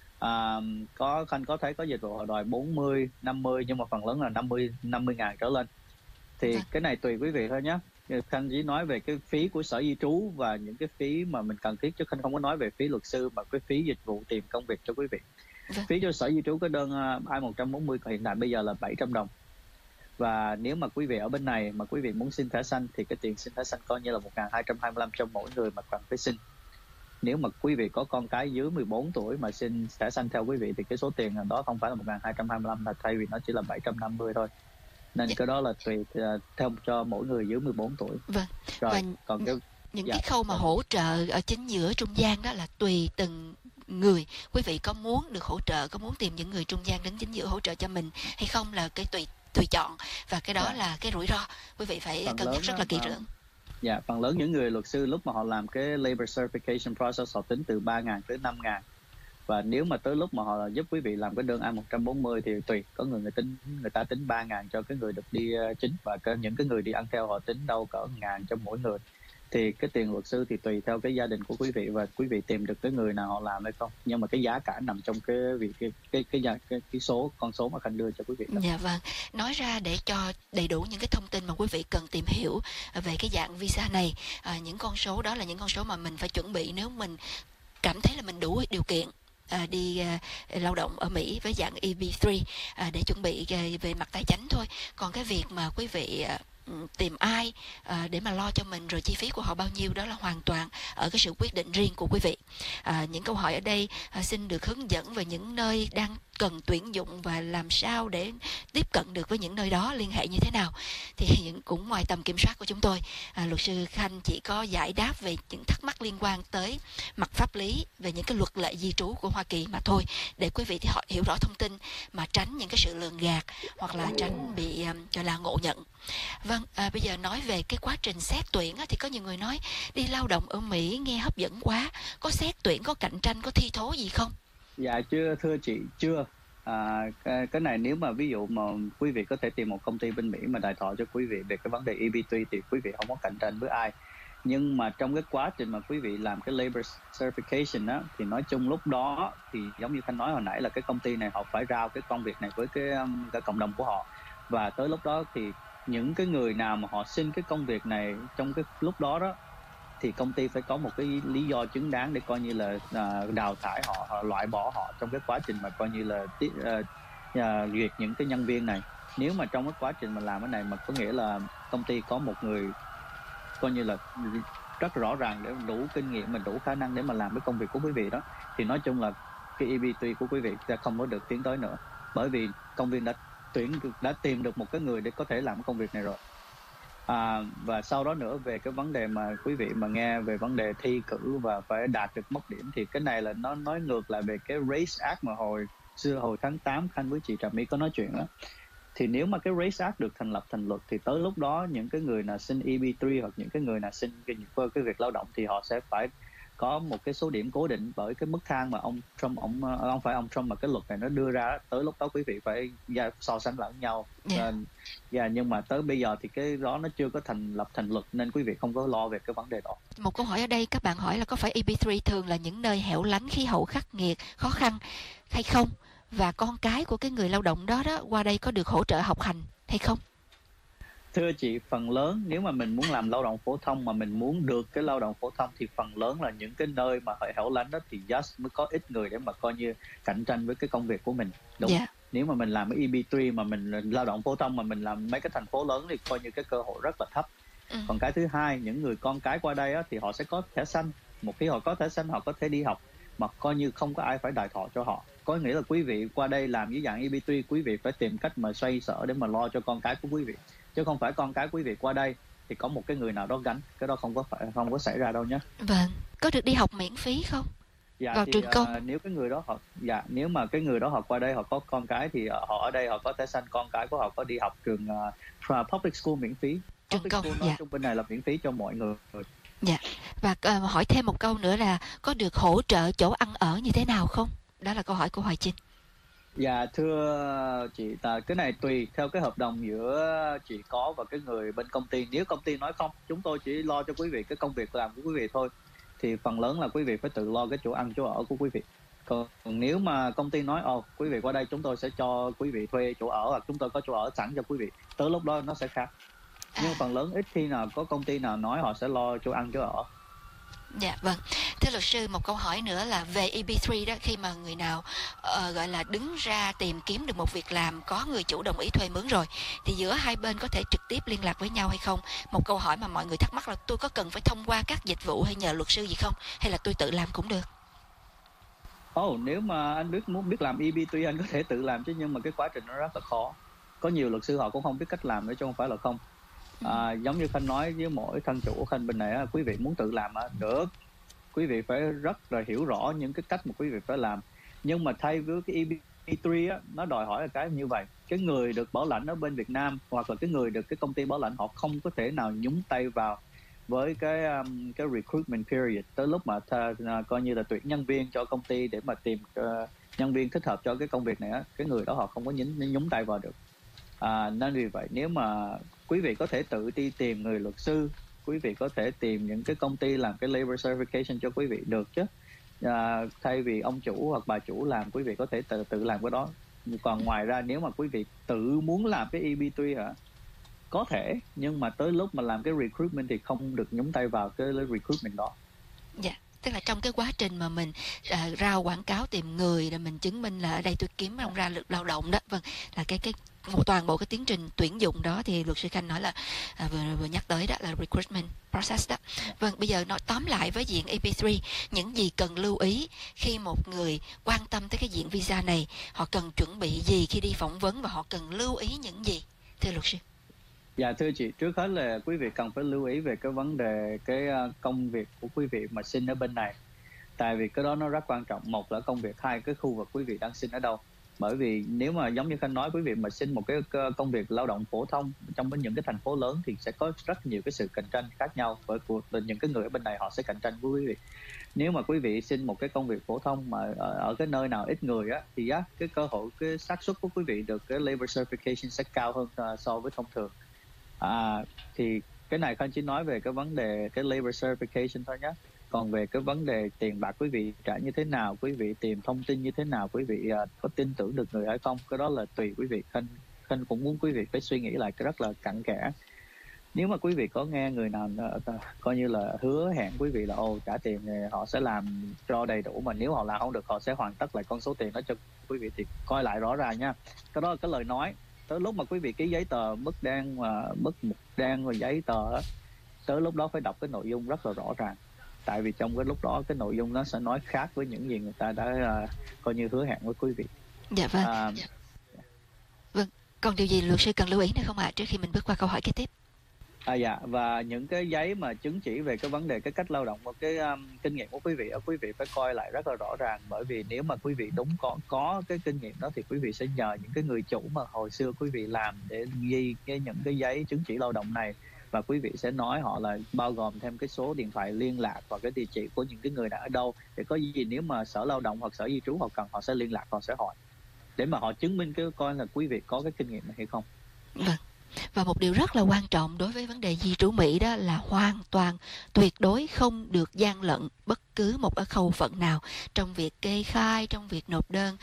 Khanh có thấy có dịch vụ họ đòi 40-50 nhưng mà phần lớn là 50 ngàn trở lên. Thì cái này tùy quý vị thôi nhé. Khanh chỉ nói về cái phí của Sở Di trú và những cái phí mà mình cần thiết, chứ Khanh không có nói về phí luật sư mà cái phí dịch vụ tìm công việc cho quý vị. Phí cho Sở Di trú cái đơn I-140 hiện tại bây giờ là 700 đồng. Và nếu mà quý vị ở bên này mà quý vị muốn xin thẻ xanh thì cái tiền xin thẻ xanh coi như là 1.225 cho mỗi người mà cần phải xin. Nếu mà quý vị có con cái dưới 14 tuổi mà xin thẻ xanh theo quý vị thì cái số tiền đó không phải là 1.225 mà thay vì nó chỉ là 750 thôi. Nên cái đó là tùy theo cho mỗi người dưới 14 tuổi. Vâng. Rồi, và còn những cái khâu mà hỗ trợ ở chính giữa trung gian đó là tùy từng người. Quý vị có muốn được hỗ trợ, có muốn tìm những người trung gian đứng chính giữa hỗ trợ cho mình hay không là cái tùy chọn, và cái đó là cái rủi ro quý vị phải cân nhắc rất là kỹ lưỡng. Dạ, phần lớn những người luật sư lúc mà họ làm cái Labor Certification Process họ tính từ 3.000 tới 5.000. Và nếu mà tới lúc mà họ giúp quý vị làm cái đơn I-140 thì tùy, có người ta tính 3.000 cho cái người được đi chính, và những cái người đi ăn theo họ tính đâu cỡ 1.000 cho mỗi người. Thì cái tiền luật sư thì tùy theo cái gia đình của quý vị và quý vị tìm được cái người nào họ làm hay không. Nhưng mà cái giá cả nằm trong con số mà Khanh đưa cho quý vị. Dạ vâng. Nói ra để cho đầy đủ những cái thông tin mà quý vị cần tìm hiểu về cái dạng visa này, những con số đó là những con số mà mình phải chuẩn bị nếu mình cảm thấy là mình đủ điều kiện đi lao động ở Mỹ với dạng EB3 để chuẩn bị về mặt tài chính thôi. Còn cái việc mà quý vị tìm ai để mà lo cho mình rồi chi phí của họ bao nhiêu đó là hoàn toàn ở cái sự quyết định riêng của quý vị. Những câu hỏi ở đây xin được hướng dẫn về những nơi đang cần tuyển dụng và làm sao để tiếp cận được với những nơi đó, liên hệ như thế nào thì cũng ngoài tầm kiểm soát của chúng tôi. Luật sư Khanh chỉ có giải đáp về những thắc mắc liên quan tới mặt pháp lý về những cái luật lệ di trú của Hoa Kỳ mà thôi, để quý vị thì họ hiểu rõ thông tin mà tránh những cái sự lường gạt hoặc là tránh bị gọi là ngộ nhận. Vâng, bây giờ nói về cái quá trình xét tuyển thì có nhiều người nói đi lao động ở Mỹ nghe hấp dẫn quá, có xét tuyển, có cạnh tranh, có thi thố gì không? Dạ chưa, thưa chị, chưa. Cái này nếu mà ví dụ mà quý vị có thể tìm một công ty bên Mỹ mà đài thọ cho quý vị về cái vấn đề EB3 thì quý vị không có cạnh tranh với ai. Nhưng mà trong cái quá trình mà quý vị làm cái Labor Certification á, thì nói chung lúc đó thì giống như Khanh nói hồi nãy là cái công ty này họ phải rao cái công việc này với cái cộng đồng của họ. Và tới lúc đó thì những cái người nào mà họ xin cái công việc này trong cái lúc đó thì công ty phải có một cái lý do chứng đáng để coi như là đào thải họ, loại bỏ họ trong cái quá trình mà coi như là duyệt những cái nhân viên này. Nếu mà trong cái quá trình mà làm cái này mà có nghĩa là công ty có một người coi như là rất rõ ràng để đủ kinh nghiệm, mình đủ khả năng để mà làm cái công việc của quý vị đó, thì nói chung là cái EB3 của quý vị sẽ không có được tiến tới nữa, bởi vì công viên đã tìm được một cái người để có thể làm cái công việc này rồi. Và sau đó nữa, về cái vấn đề mà quý vị mà nghe về vấn đề thi cử và phải đạt được mốc điểm, thì cái này là nó nói ngược lại về cái Race Act mà hồi tháng 8 Khanh với chị Trà My có nói chuyện đó. Thì nếu mà cái Race Act được thành luật thì tới lúc đó những cái người nào xin EB3 hoặc những cái người nào xin cái việc lao động thì họ sẽ phải có một cái số điểm cố định bởi cái mức thang mà ông Trump mà cái luật này nó đưa ra. Tới lúc đó quý vị phải so sánh lẫn nhau. Nhưng mà tới bây giờ thì cái đó nó chưa có thành luật, nên quý vị không có lo về cái vấn đề đó. Một câu hỏi ở đây các bạn hỏi là có phải EB3 thường là những nơi hẻo lánh, khí hậu khắc nghiệt, khó khăn hay không? Và con cái của cái người lao động đó qua đây có được hỗ trợ học hành hay không? Thưa chị, phần lớn nếu mà mình muốn làm lao động phổ thông mà mình muốn được cái lao động phổ thông thì phần lớn là những cái nơi mà hẻo lánh đó thì just mới có ít người để mà coi như cạnh tranh với cái công việc của mình. Đúng. Nếu mà mình làm cái EB3 mà mình lao động phổ thông mà mình làm mấy cái thành phố lớn thì coi như cái cơ hội rất là thấp. Còn cái thứ hai, những người con cái qua đây á, thì họ sẽ có thẻ xanh. Một khi họ có thẻ xanh họ có thể đi học mà coi như không có ai phải đài thọ cho họ. Có nghĩa là quý vị qua đây làm với dạng EB3, quý vị phải tìm cách mà xoay sở để mà lo cho con cái của quý vị, chứ không phải con cái quý vị qua đây thì có một cái người nào đó gánh. Cái đó không có xảy ra đâu nhé. Vâng. Có được đi học miễn phí không? Vào trường công. Nếu cái người đó nếu mà cái người đó họ qua đây họ có con cái thì họ ở đây họ có thẻ xanh, con cái của họ có đi học trường public school miễn phí. Trường công. Trong bên này là miễn phí cho mọi người. Dạ. Và hỏi thêm một câu nữa là có được hỗ trợ chỗ ăn ở như thế nào không? Đó là câu hỏi của Hoài Trinh. Dạ thưa chị, cái này tùy theo cái hợp đồng giữa chị có và cái người bên công ty. Nếu công ty nói không, chúng tôi chỉ lo cho quý vị cái công việc làm của quý vị thôi, thì phần lớn là quý vị phải tự lo cái chỗ ăn chỗ ở của quý vị. Còn nếu mà công ty nói quý vị qua đây chúng tôi sẽ cho quý vị thuê chỗ ở hoặc chúng tôi có chỗ ở sẵn cho quý vị, tới lúc đó nó sẽ khác. Nhưng phần lớn ít khi nào có công ty nào nói họ sẽ lo chỗ ăn chỗ ở. Dạ vâng. Thưa luật sư, một câu hỏi nữa là về EB3 đó, khi mà người nào gọi là đứng ra tìm kiếm được một việc làm, có người chủ đồng ý thuê mướn rồi, thì giữa hai bên có thể trực tiếp liên lạc với nhau hay không? Một câu hỏi mà mọi người thắc mắc là tôi có cần phải thông qua các dịch vụ hay nhờ luật sư gì không? Hay là tôi tự làm cũng được? Nếu mà anh muốn biết làm EB3 anh có thể tự làm chứ, nhưng mà cái quá trình nó rất là khó. Có nhiều luật sư họ cũng không biết cách làm nữa chứ không phải là không. Giống như Khanh nói với mỗi thân chủ Khanh bên này, quý vị muốn tự làm được, quý vị phải rất là hiểu rõ những cái cách mà quý vị phải làm. Nhưng mà thay với cái EB3 nó đòi hỏi là cái như vậy, cái người được bảo lãnh ở bên Việt Nam hoặc là cái người được cái công ty bảo lãnh, họ không có thể nào nhúng tay vào với cái recruitment period, tới lúc mà coi như là tuyển nhân viên cho công ty để mà tìm nhân viên thích hợp cho cái công việc này cái người đó họ không có nhúng tay vào được. Nên vì vậy nếu mà quý vị có thể tự đi tìm người luật sư, quý vị có thể tìm những cái công ty làm cái labor certification cho quý vị được chứ. Thay vì ông chủ hoặc bà chủ làm, quý vị có thể tự làm cái đó. Còn ngoài ra nếu mà quý vị tự muốn làm cái EB3 có thể, nhưng mà tới lúc mà làm cái recruitment thì không được nhúng tay vào cái recruitment đó. Dạ. Tức là trong cái quá trình mà mình rao quảng cáo tìm người, là mình chứng minh là ở đây tôi kiếm không ra lực lao động đó. Vâng, là cái toàn bộ cái tiến trình tuyển dụng đó thì luật sư Khanh nói là vừa nhắc tới đó là recruitment process đó. Vâng, bây giờ nói tóm lại với diện EB3, những gì cần lưu ý khi một người quan tâm tới cái diện visa này, họ cần chuẩn bị gì khi đi phỏng vấn và họ cần lưu ý những gì, thưa luật sư? Dạ thưa chị, trước hết là quý vị cần phải lưu ý về cái vấn đề cái công việc của quý vị mà xin ở bên này. Tại vì cái đó nó rất quan trọng. Một là công việc, hai cái khu vực quý vị đang xin ở đâu. Bởi vì nếu mà giống như Khanh nói, quý vị mà xin một cái công việc lao động phổ thông trong những cái thành phố lớn thì sẽ có rất nhiều cái sự cạnh tranh khác nhau. Bởi những cái người ở bên này họ sẽ cạnh tranh với quý vị. Nếu mà quý vị xin một cái công việc phổ thông mà ở cái nơi nào ít người thì cái cơ hội, cái xác suất của quý vị được cái labor certification sẽ cao hơn so với thông thường. Thì cái này Khanh chỉ nói về cái vấn đề cái labor certification thôi nhé. Còn về cái vấn đề tiền bạc quý vị trả như thế nào, quý vị tìm thông tin như thế nào, quý vị có tin tưởng được người hay không, cái đó là tùy quý vị. Khanh cũng muốn quý vị phải suy nghĩ lại cái rất là cặn kẽ. Nếu mà quý vị có nghe người nào coi như là hứa hẹn quý vị là trả tiền thì họ sẽ làm cho đầy đủ, mà nếu họ làm không được họ sẽ hoàn tất lại con số tiền đó cho quý vị, thì coi lại rõ ràng nha. Cái đó là cái lời nói. Tới lúc mà quý vị ký giấy tờ mất đan và giấy tờ tới lúc đó phải đọc cái nội dung rất là rõ ràng, tại vì trong cái lúc đó cái nội dung nó sẽ nói khác với những gì người ta đã coi như hứa hẹn với quý vị. Dạ vâng. Vâng, còn điều gì luật sư cần lưu ý nữa không ạ, trước khi mình bước qua câu hỏi kế tiếp? Dạ, và những cái giấy mà chứng chỉ về cái vấn đề cái cách lao động và cái kinh nghiệm của quý vị phải coi lại rất là rõ ràng, bởi vì nếu mà quý vị đúng có cái kinh nghiệm đó thì quý vị sẽ nhờ những cái người chủ mà hồi xưa quý vị làm để ghi những cái giấy chứng chỉ lao động này, và quý vị sẽ nói họ là bao gồm thêm cái số điện thoại liên lạc và cái địa chỉ của những cái người đã ở đâu, để có gì nếu mà sở lao động hoặc sở di trú họ cần họ sẽ liên lạc, họ sẽ hỏi để mà họ chứng minh cái coi là quý vị có cái kinh nghiệm này hay không. Vâng. Và một điều rất là quan trọng đối với vấn đề di trú Mỹ đó là hoàn toàn tuyệt đối không được gian lận bất cứ một khâu phận nào trong việc kê khai, trong việc nộp đơn,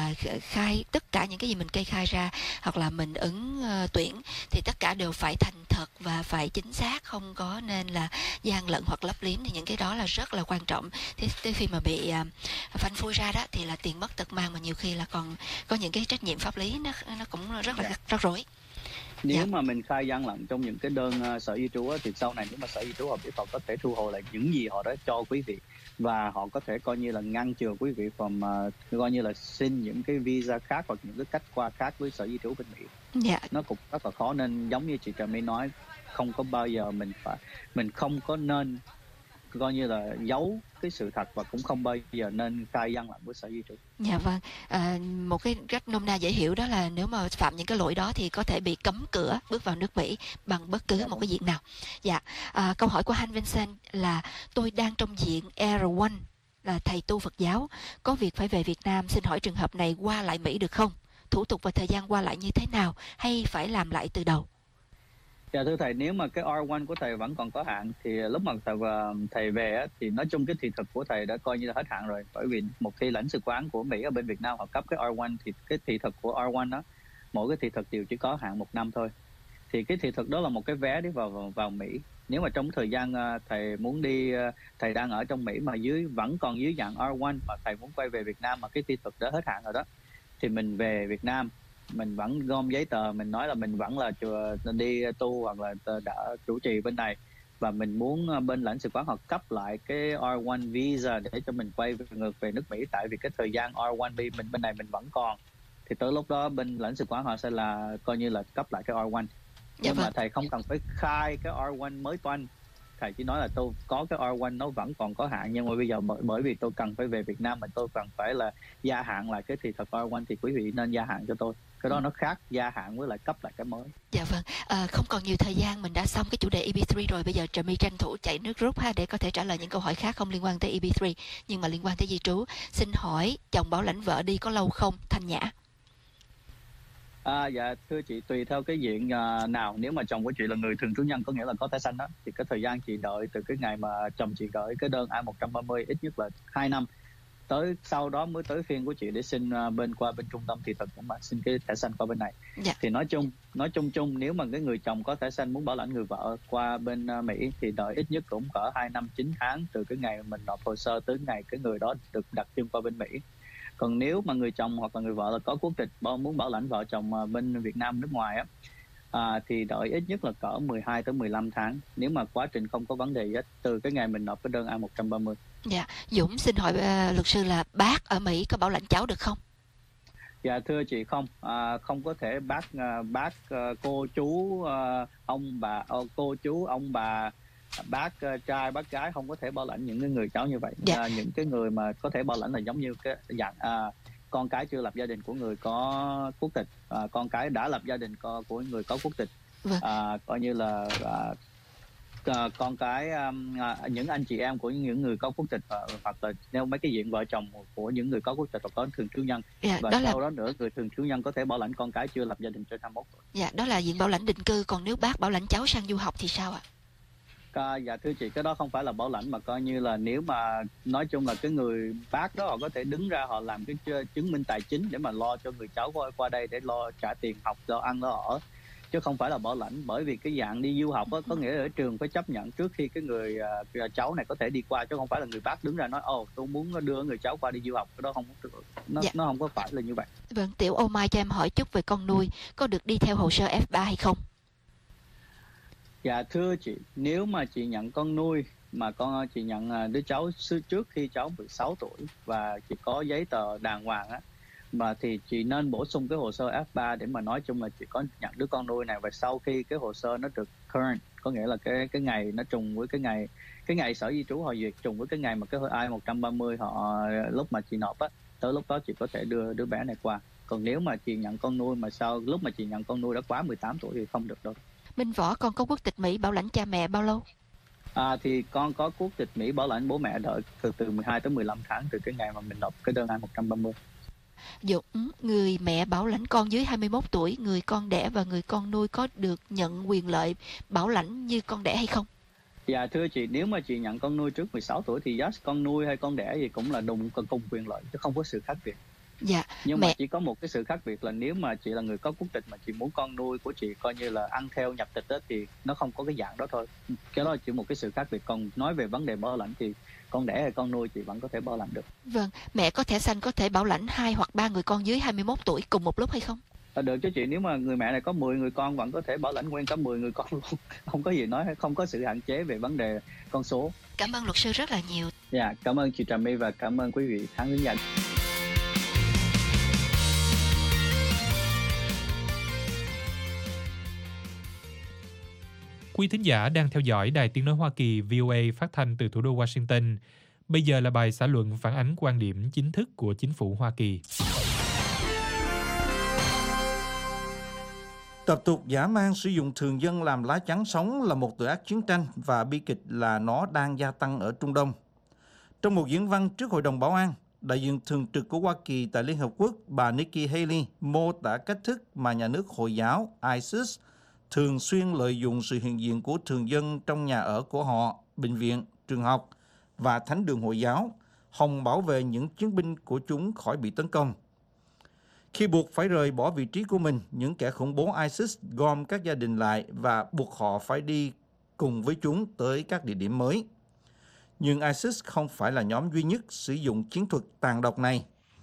khai tất cả những cái gì mình kê khai ra hoặc là mình ứng tuyển thì tất cả đều phải thành thật và phải chính xác, không có nên là gian lận hoặc lấp liếm, thì những cái đó là rất là quan trọng. Thế tới khi mà bị phanh phui ra đó thì là tiền mất tật mang, mà nhiều khi là còn có những cái trách nhiệm pháp lý nó cũng rất là rắc rối. Nếu mà mình khai gian lận trong những cái đơn sở di trú thì sau này nếu mà sở di trú họ biết họ có thể thu hồi lại những gì họ đã cho quý vị, và họ có thể coi như là ngăn chừa quý vị from coi như là xin những cái visa khác hoặc những cái cách qua khác với sở di trú bên Mỹ. Nó cũng rất là khó, nên giống như chị Trà My nói, không có bao giờ mình không có nên coi như là giấu cái sự thật, và cũng không bao giờ nên khai gian lận với sở di trú. Dạ vâng, một cái cách nôm na dễ hiểu đó là nếu mà phạm những cái lỗi đó thì có thể bị cấm cửa bước vào nước Mỹ bằng bất cứ một cái diện nào. Dạ, câu hỏi của Han Vincent là tôi đang trong diện R1 là thầy tu Phật giáo, có việc phải về Việt Nam, xin hỏi trường hợp này qua lại Mỹ được không? Thủ tục và thời gian qua lại như thế nào, hay phải làm lại từ đầu? Dạ thưa thầy, nếu mà cái R1 của thầy vẫn còn có hạn thì lúc mà thầy về thì nói chung cái thị thực của thầy đã coi như là hết hạn rồi, bởi vì một khi lãnh sự quán của Mỹ ở bên Việt Nam họ cấp cái R1 thì cái thị thực của R1 đó, mỗi cái thị thực đều chỉ có hạn 1 năm thôi. Thì cái thị thực đó là một cái vé để vào Mỹ. Nếu mà trong thời gian thầy muốn đi, thầy đang ở trong Mỹ mà vẫn còn dưới dạng R1 mà thầy muốn quay về Việt Nam mà cái thị thực đã hết hạn rồi đó, thì mình về Việt Nam mình vẫn gom giấy tờ, mình nói là mình vẫn là đi tu hoặc là đã chủ trì bên này, và mình muốn bên lãnh sự quán họ cấp lại cái R1 visa để cho mình quay ngược về nước Mỹ, tại vì cái thời gian R1 mình bên này mình vẫn còn, thì tới lúc đó bên lãnh sự quán họ sẽ là coi như là cấp lại cái R1. Nhưng mà thầy không cần phải khai cái R1 mới toanh, thầy chỉ nói là tôi có cái R1 nó vẫn còn có hạn, nhưng mà bây giờ bởi vì tôi cần phải về Việt Nam mà tôi cần phải là gia hạn lại cái thị thực R1 thì quý vị nên gia hạn cho tôi. Cái đó nó khác gia hạn với lại cấp lại cái mới. Dạ vâng, không còn nhiều thời gian, mình đã xong cái chủ đề EB3 rồi, bây giờ Trà My tranh thủ chạy nước rút để có thể trả lời những câu hỏi khác không liên quan tới EB3 nhưng mà liên quan tới di trú. Xin hỏi chồng bảo lãnh vợ đi có lâu không? Thanh Nhã. Dạ thưa chị, tùy theo cái diện nào. Nếu mà chồng của chị là người thường trú nhân, có nghĩa là có thẻ xanh đó, thì cái thời gian chị đợi từ cái ngày mà chồng chị gửi cái đơn I-130 ít nhất là 2 năm, tới sau đó mới tới phiên của chị để xin qua bên trung tâm thị thực để mà xin cái thẻ xanh qua bên này. Thì nói chung nếu mà cái người chồng có thẻ xanh muốn bảo lãnh người vợ qua bên Mỹ thì đợi ít nhất cũng cỡ 2 năm 9 tháng từ cái ngày mình nộp hồ sơ tới ngày cái người đó được đặt chân qua bên Mỹ. Còn nếu mà người chồng hoặc là người vợ là có quốc tịch muốn bảo lãnh vợ chồng bên Việt Nam nước ngoài thì đợi ít nhất là cỡ 12 tới 15 tháng nếu mà quá trình không có vấn đề gì hết từ cái ngày mình nộp cái đơn I-130. Dạ, Dũng xin hỏi luật sư là bác ở Mỹ có bảo lãnh cháu được không? Dạ thưa chị, không có thể bác cô chú ông bà cô chú ông bà bác trai bác gái không có thể bảo lãnh những cái người cháu như vậy. Những cái người mà có thể bảo lãnh là giống như cái dạng con cái chưa lập gia đình của người có quốc tịch, con cái đã lập gia đình của người có quốc tịch, coi như là con cái những anh chị em của những người có quốc tịch, hoặc là nếu mấy cái diện vợ chồng của những người có quốc tịch hoặc có thường trú nhân, và sau đó nữa người thường trú nhân có thể bảo lãnh con cái chưa lập gia đình trên 21 tuổi. Dạ, đó là diện bảo lãnh định cư. Còn nếu bác bảo lãnh cháu sang du học thì sao ạ? Dạ thưa chị, cái đó không phải là bảo lãnh mà coi như là nếu mà nói chung là cái người bác đó họ có thể đứng ra họ làm cái chứng minh tài chính để mà lo cho người cháu qua đây để lo trả tiền học, lo ăn, lo ở, chứ không phải là bảo lãnh. Bởi vì cái dạng đi du học có nghĩa là ở trường phải chấp nhận trước khi cái người cháu này có thể đi qua, chứ không phải là người bác đứng ra nói tôi muốn đưa người cháu qua đi du học. Cái đó nó không có phải là như vậy. Vâng, Tiểu Ô Mai cho em hỏi chút về con nuôi, có được đi theo hồ sơ F3 hay không? Dạ thưa chị, nếu mà chị nhận con nuôi mà chị nhận đứa cháu trước khi cháu 16 tuổi và chị có giấy tờ đàng hoàng á, mà thì chị nên bổ sung cái hồ sơ F3 để mà nói chung là chị có nhận đứa con nuôi này, và sau khi cái hồ sơ nó được current, có nghĩa là cái ngày nó trùng với cái ngày sở di trú họ duyệt, trùng với cái ngày mà cái I-130 họ lúc mà chị nộp á, tới lúc đó chị có thể đưa đứa bé này qua. Còn nếu mà chị nhận con nuôi mà sau lúc mà chị nhận con nuôi đã quá 18 tuổi thì không được đâu. Minh Võ, con có quốc tịch Mỹ bảo lãnh cha mẹ bao lâu? Thì con có quốc tịch Mỹ bảo lãnh bố mẹ đợi từ 12 tới 15 tháng từ cái ngày mà mình nộp cái đơn I-130. Dũng, người mẹ bảo lãnh con dưới 21 tuổi, người con đẻ và người con nuôi có được nhận quyền lợi bảo lãnh như con đẻ hay không? Dạ thưa chị, nếu mà chị nhận con nuôi trước 16 tuổi thì yes, con nuôi hay con đẻ gì cũng là cùng quyền lợi, chứ không có sự khác biệt. Dạ, nhưng mà chỉ có một cái sự khác biệt là nếu mà chị là người có quốc tịch mà chị muốn con nuôi của chị coi như là ăn theo nhập tịch đó, thì nó không có cái dạng đó thôi. Cái đó chỉ một cái sự khác biệt. Còn nói về vấn đề bảo lãnh thì con đẻ hay con nuôi chị vẫn có thể bảo lãnh được. Vâng, mẹ có thẻ xanh có thể bảo lãnh 2 hoặc 3 người con dưới 21 tuổi cùng một lúc hay không? Được chứ chị, nếu mà người mẹ này có 10 người con vẫn có thể bảo lãnh nguyên cả 10 người con luôn. Không có gì nói, không có sự hạn chế về vấn đề con số. Cảm ơn luật sư rất là nhiều. Dạ, cảm ơn chị Trà My và cảm ơn quý vị khán giả. Quý thính giả đang theo dõi Đài Tiếng Nói Hoa Kỳ VOA phát thanh từ thủ đô Washington. Bây giờ là bài xã luận phản ánh quan điểm chính thức của chính phủ Hoa Kỳ. Tập tục dã man sử dụng thường dân làm lá chắn sống là một tội ác chiến tranh và bi kịch là nó đang gia tăng ở Trung Đông. Trong một diễn văn trước Hội đồng Bảo an, đại diện thường trực của Hoa Kỳ tại Liên Hợp Quốc bà Nikki Haley mô tả cách thức mà nhà nước Hồi giáo ISIS thường xuyên lợi dụng sự hiện diện của thường dân trong nhà ở của họ, bệnh viện, trường học và thánh đường Hồi giáo, hòng bảo vệ những chiến binh của chúng khỏi bị tấn công. Khi buộc phải rời bỏ vị trí của mình, những kẻ khủng bố ISIS gom các gia đình lại và buộc họ phải đi cùng với chúng tới các địa điểm mới. Nhưng ISIS không phải là nhóm duy nhất sử dụng chiến thuật tàn độc này.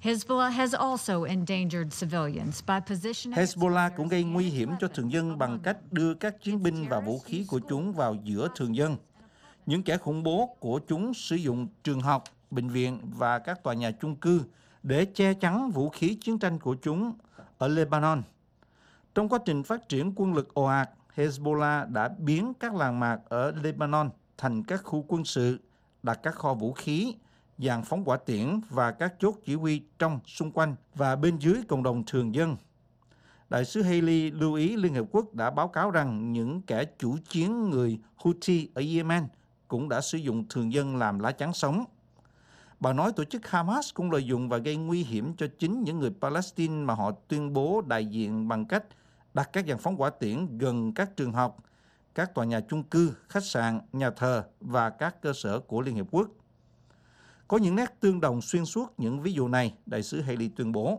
Hezbollah cũng gây nguy hiểm cho thường dân bằng cách đưa các chiến binh và vũ khí của chúng vào giữa thường dân. Những kẻ khủng bố của chúng sử dụng trường học, bệnh viện và các tòa nhà chung cư để che chắn vũ khí chiến tranh của chúng ở Lebanon. Trong quá trình phát triển quân lực ồ ạt, Hezbollah đã biến các làng mạc ở Lebanon thành các khu quân sự, đặt các kho vũ khí, dàn phóng hỏa tiễn và các chốt chỉ huy trong, xung quanh và bên dưới cộng đồng thường dân. Đại sứ Haley lưu ý Liên Hợp Quốc đã báo cáo rằng những kẻ chủ chiến người Houthi ở Yemen cũng đã sử dụng thường dân làm lá chắn sống. Bà nói tổ chức Hamas cũng lợi dụng và gây nguy hiểm cho chính những người Palestine mà họ tuyên bố đại diện bằng cách đặt các dàn phóng hỏa tiễn gần các trường học, các tòa nhà chung cư, khách sạn, nhà thờ và các cơ sở của Liên Hiệp Quốc. Có những nét tương đồng xuyên suốt những ví dụ này, đại sứ Haley tuyên bố.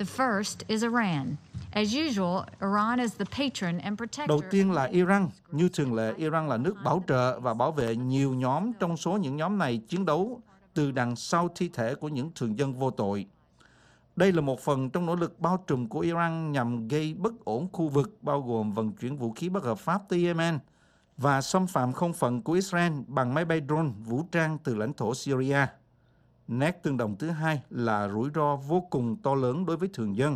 Đầu tiên là Iran. Như thường lệ, Iran là nước bảo trợ và bảo vệ nhiều nhóm, trong số những nhóm này chiến đấu từ đằng sau thi thể của những thường dân vô tội. Đây là một phần trong nỗ lực bao trùm của Iran nhằm gây bất ổn khu vực, bao gồm vận chuyển vũ khí bất hợp pháp tới Yemen và xâm phạm không phận của Israel bằng máy bay drone vũ trang từ lãnh thổ Syria. Nét tương đồng thứ hai là rủi ro vô cùng to lớn đối với thường dân.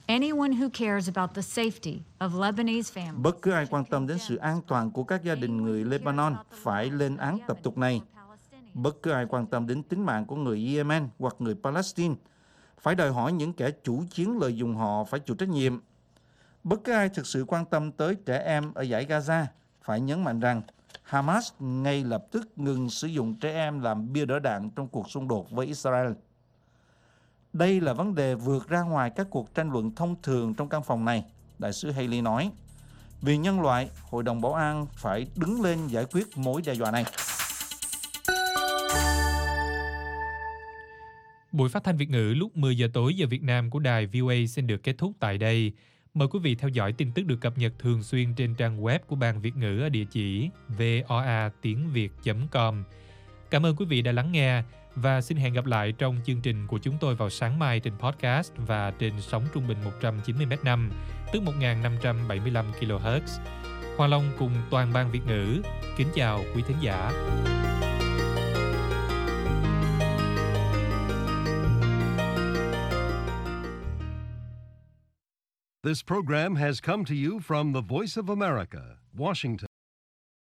Bất cứ ai quan tâm đến sự an toàn của các gia đình người Lebanon phải lên án tập tục này. Bất cứ ai quan tâm đến tính mạng của người Yemen hoặc người Palestine phải đòi hỏi những kẻ chủ chiến lợi dụng họ phải chịu trách nhiệm. Bất cứ ai thực sự quan tâm tới trẻ em ở dải Gaza phải nhấn mạnh rằng Hamas ngay lập tức ngừng sử dụng trẻ em làm bia đỡ đạn trong cuộc xung đột với Israel. Đây là vấn đề vượt ra ngoài các cuộc tranh luận thông thường trong căn phòng này, đại sứ Haley nói. Vì nhân loại, Hội đồng Bảo an phải đứng lên giải quyết mối đe dọa này. Buổi phát thanh Việt ngữ lúc 10 giờ tối giờ Việt Nam của đài VOA xin được kết thúc tại đây. Mời quý vị theo dõi tin tức được cập nhật thường xuyên trên trang web của Ban Việt ngữ ở địa chỉ voatiengviet.com. Cảm ơn quý vị đã lắng nghe và xin hẹn gặp lại trong chương trình của chúng tôi vào sáng mai trên podcast và trên sóng trung bình 190m5, tức 1575 kHz. Hoa Long cùng toàn ban Việt ngữ kính chào quý thính giả. This program has come to you from the Voice of America, Washington.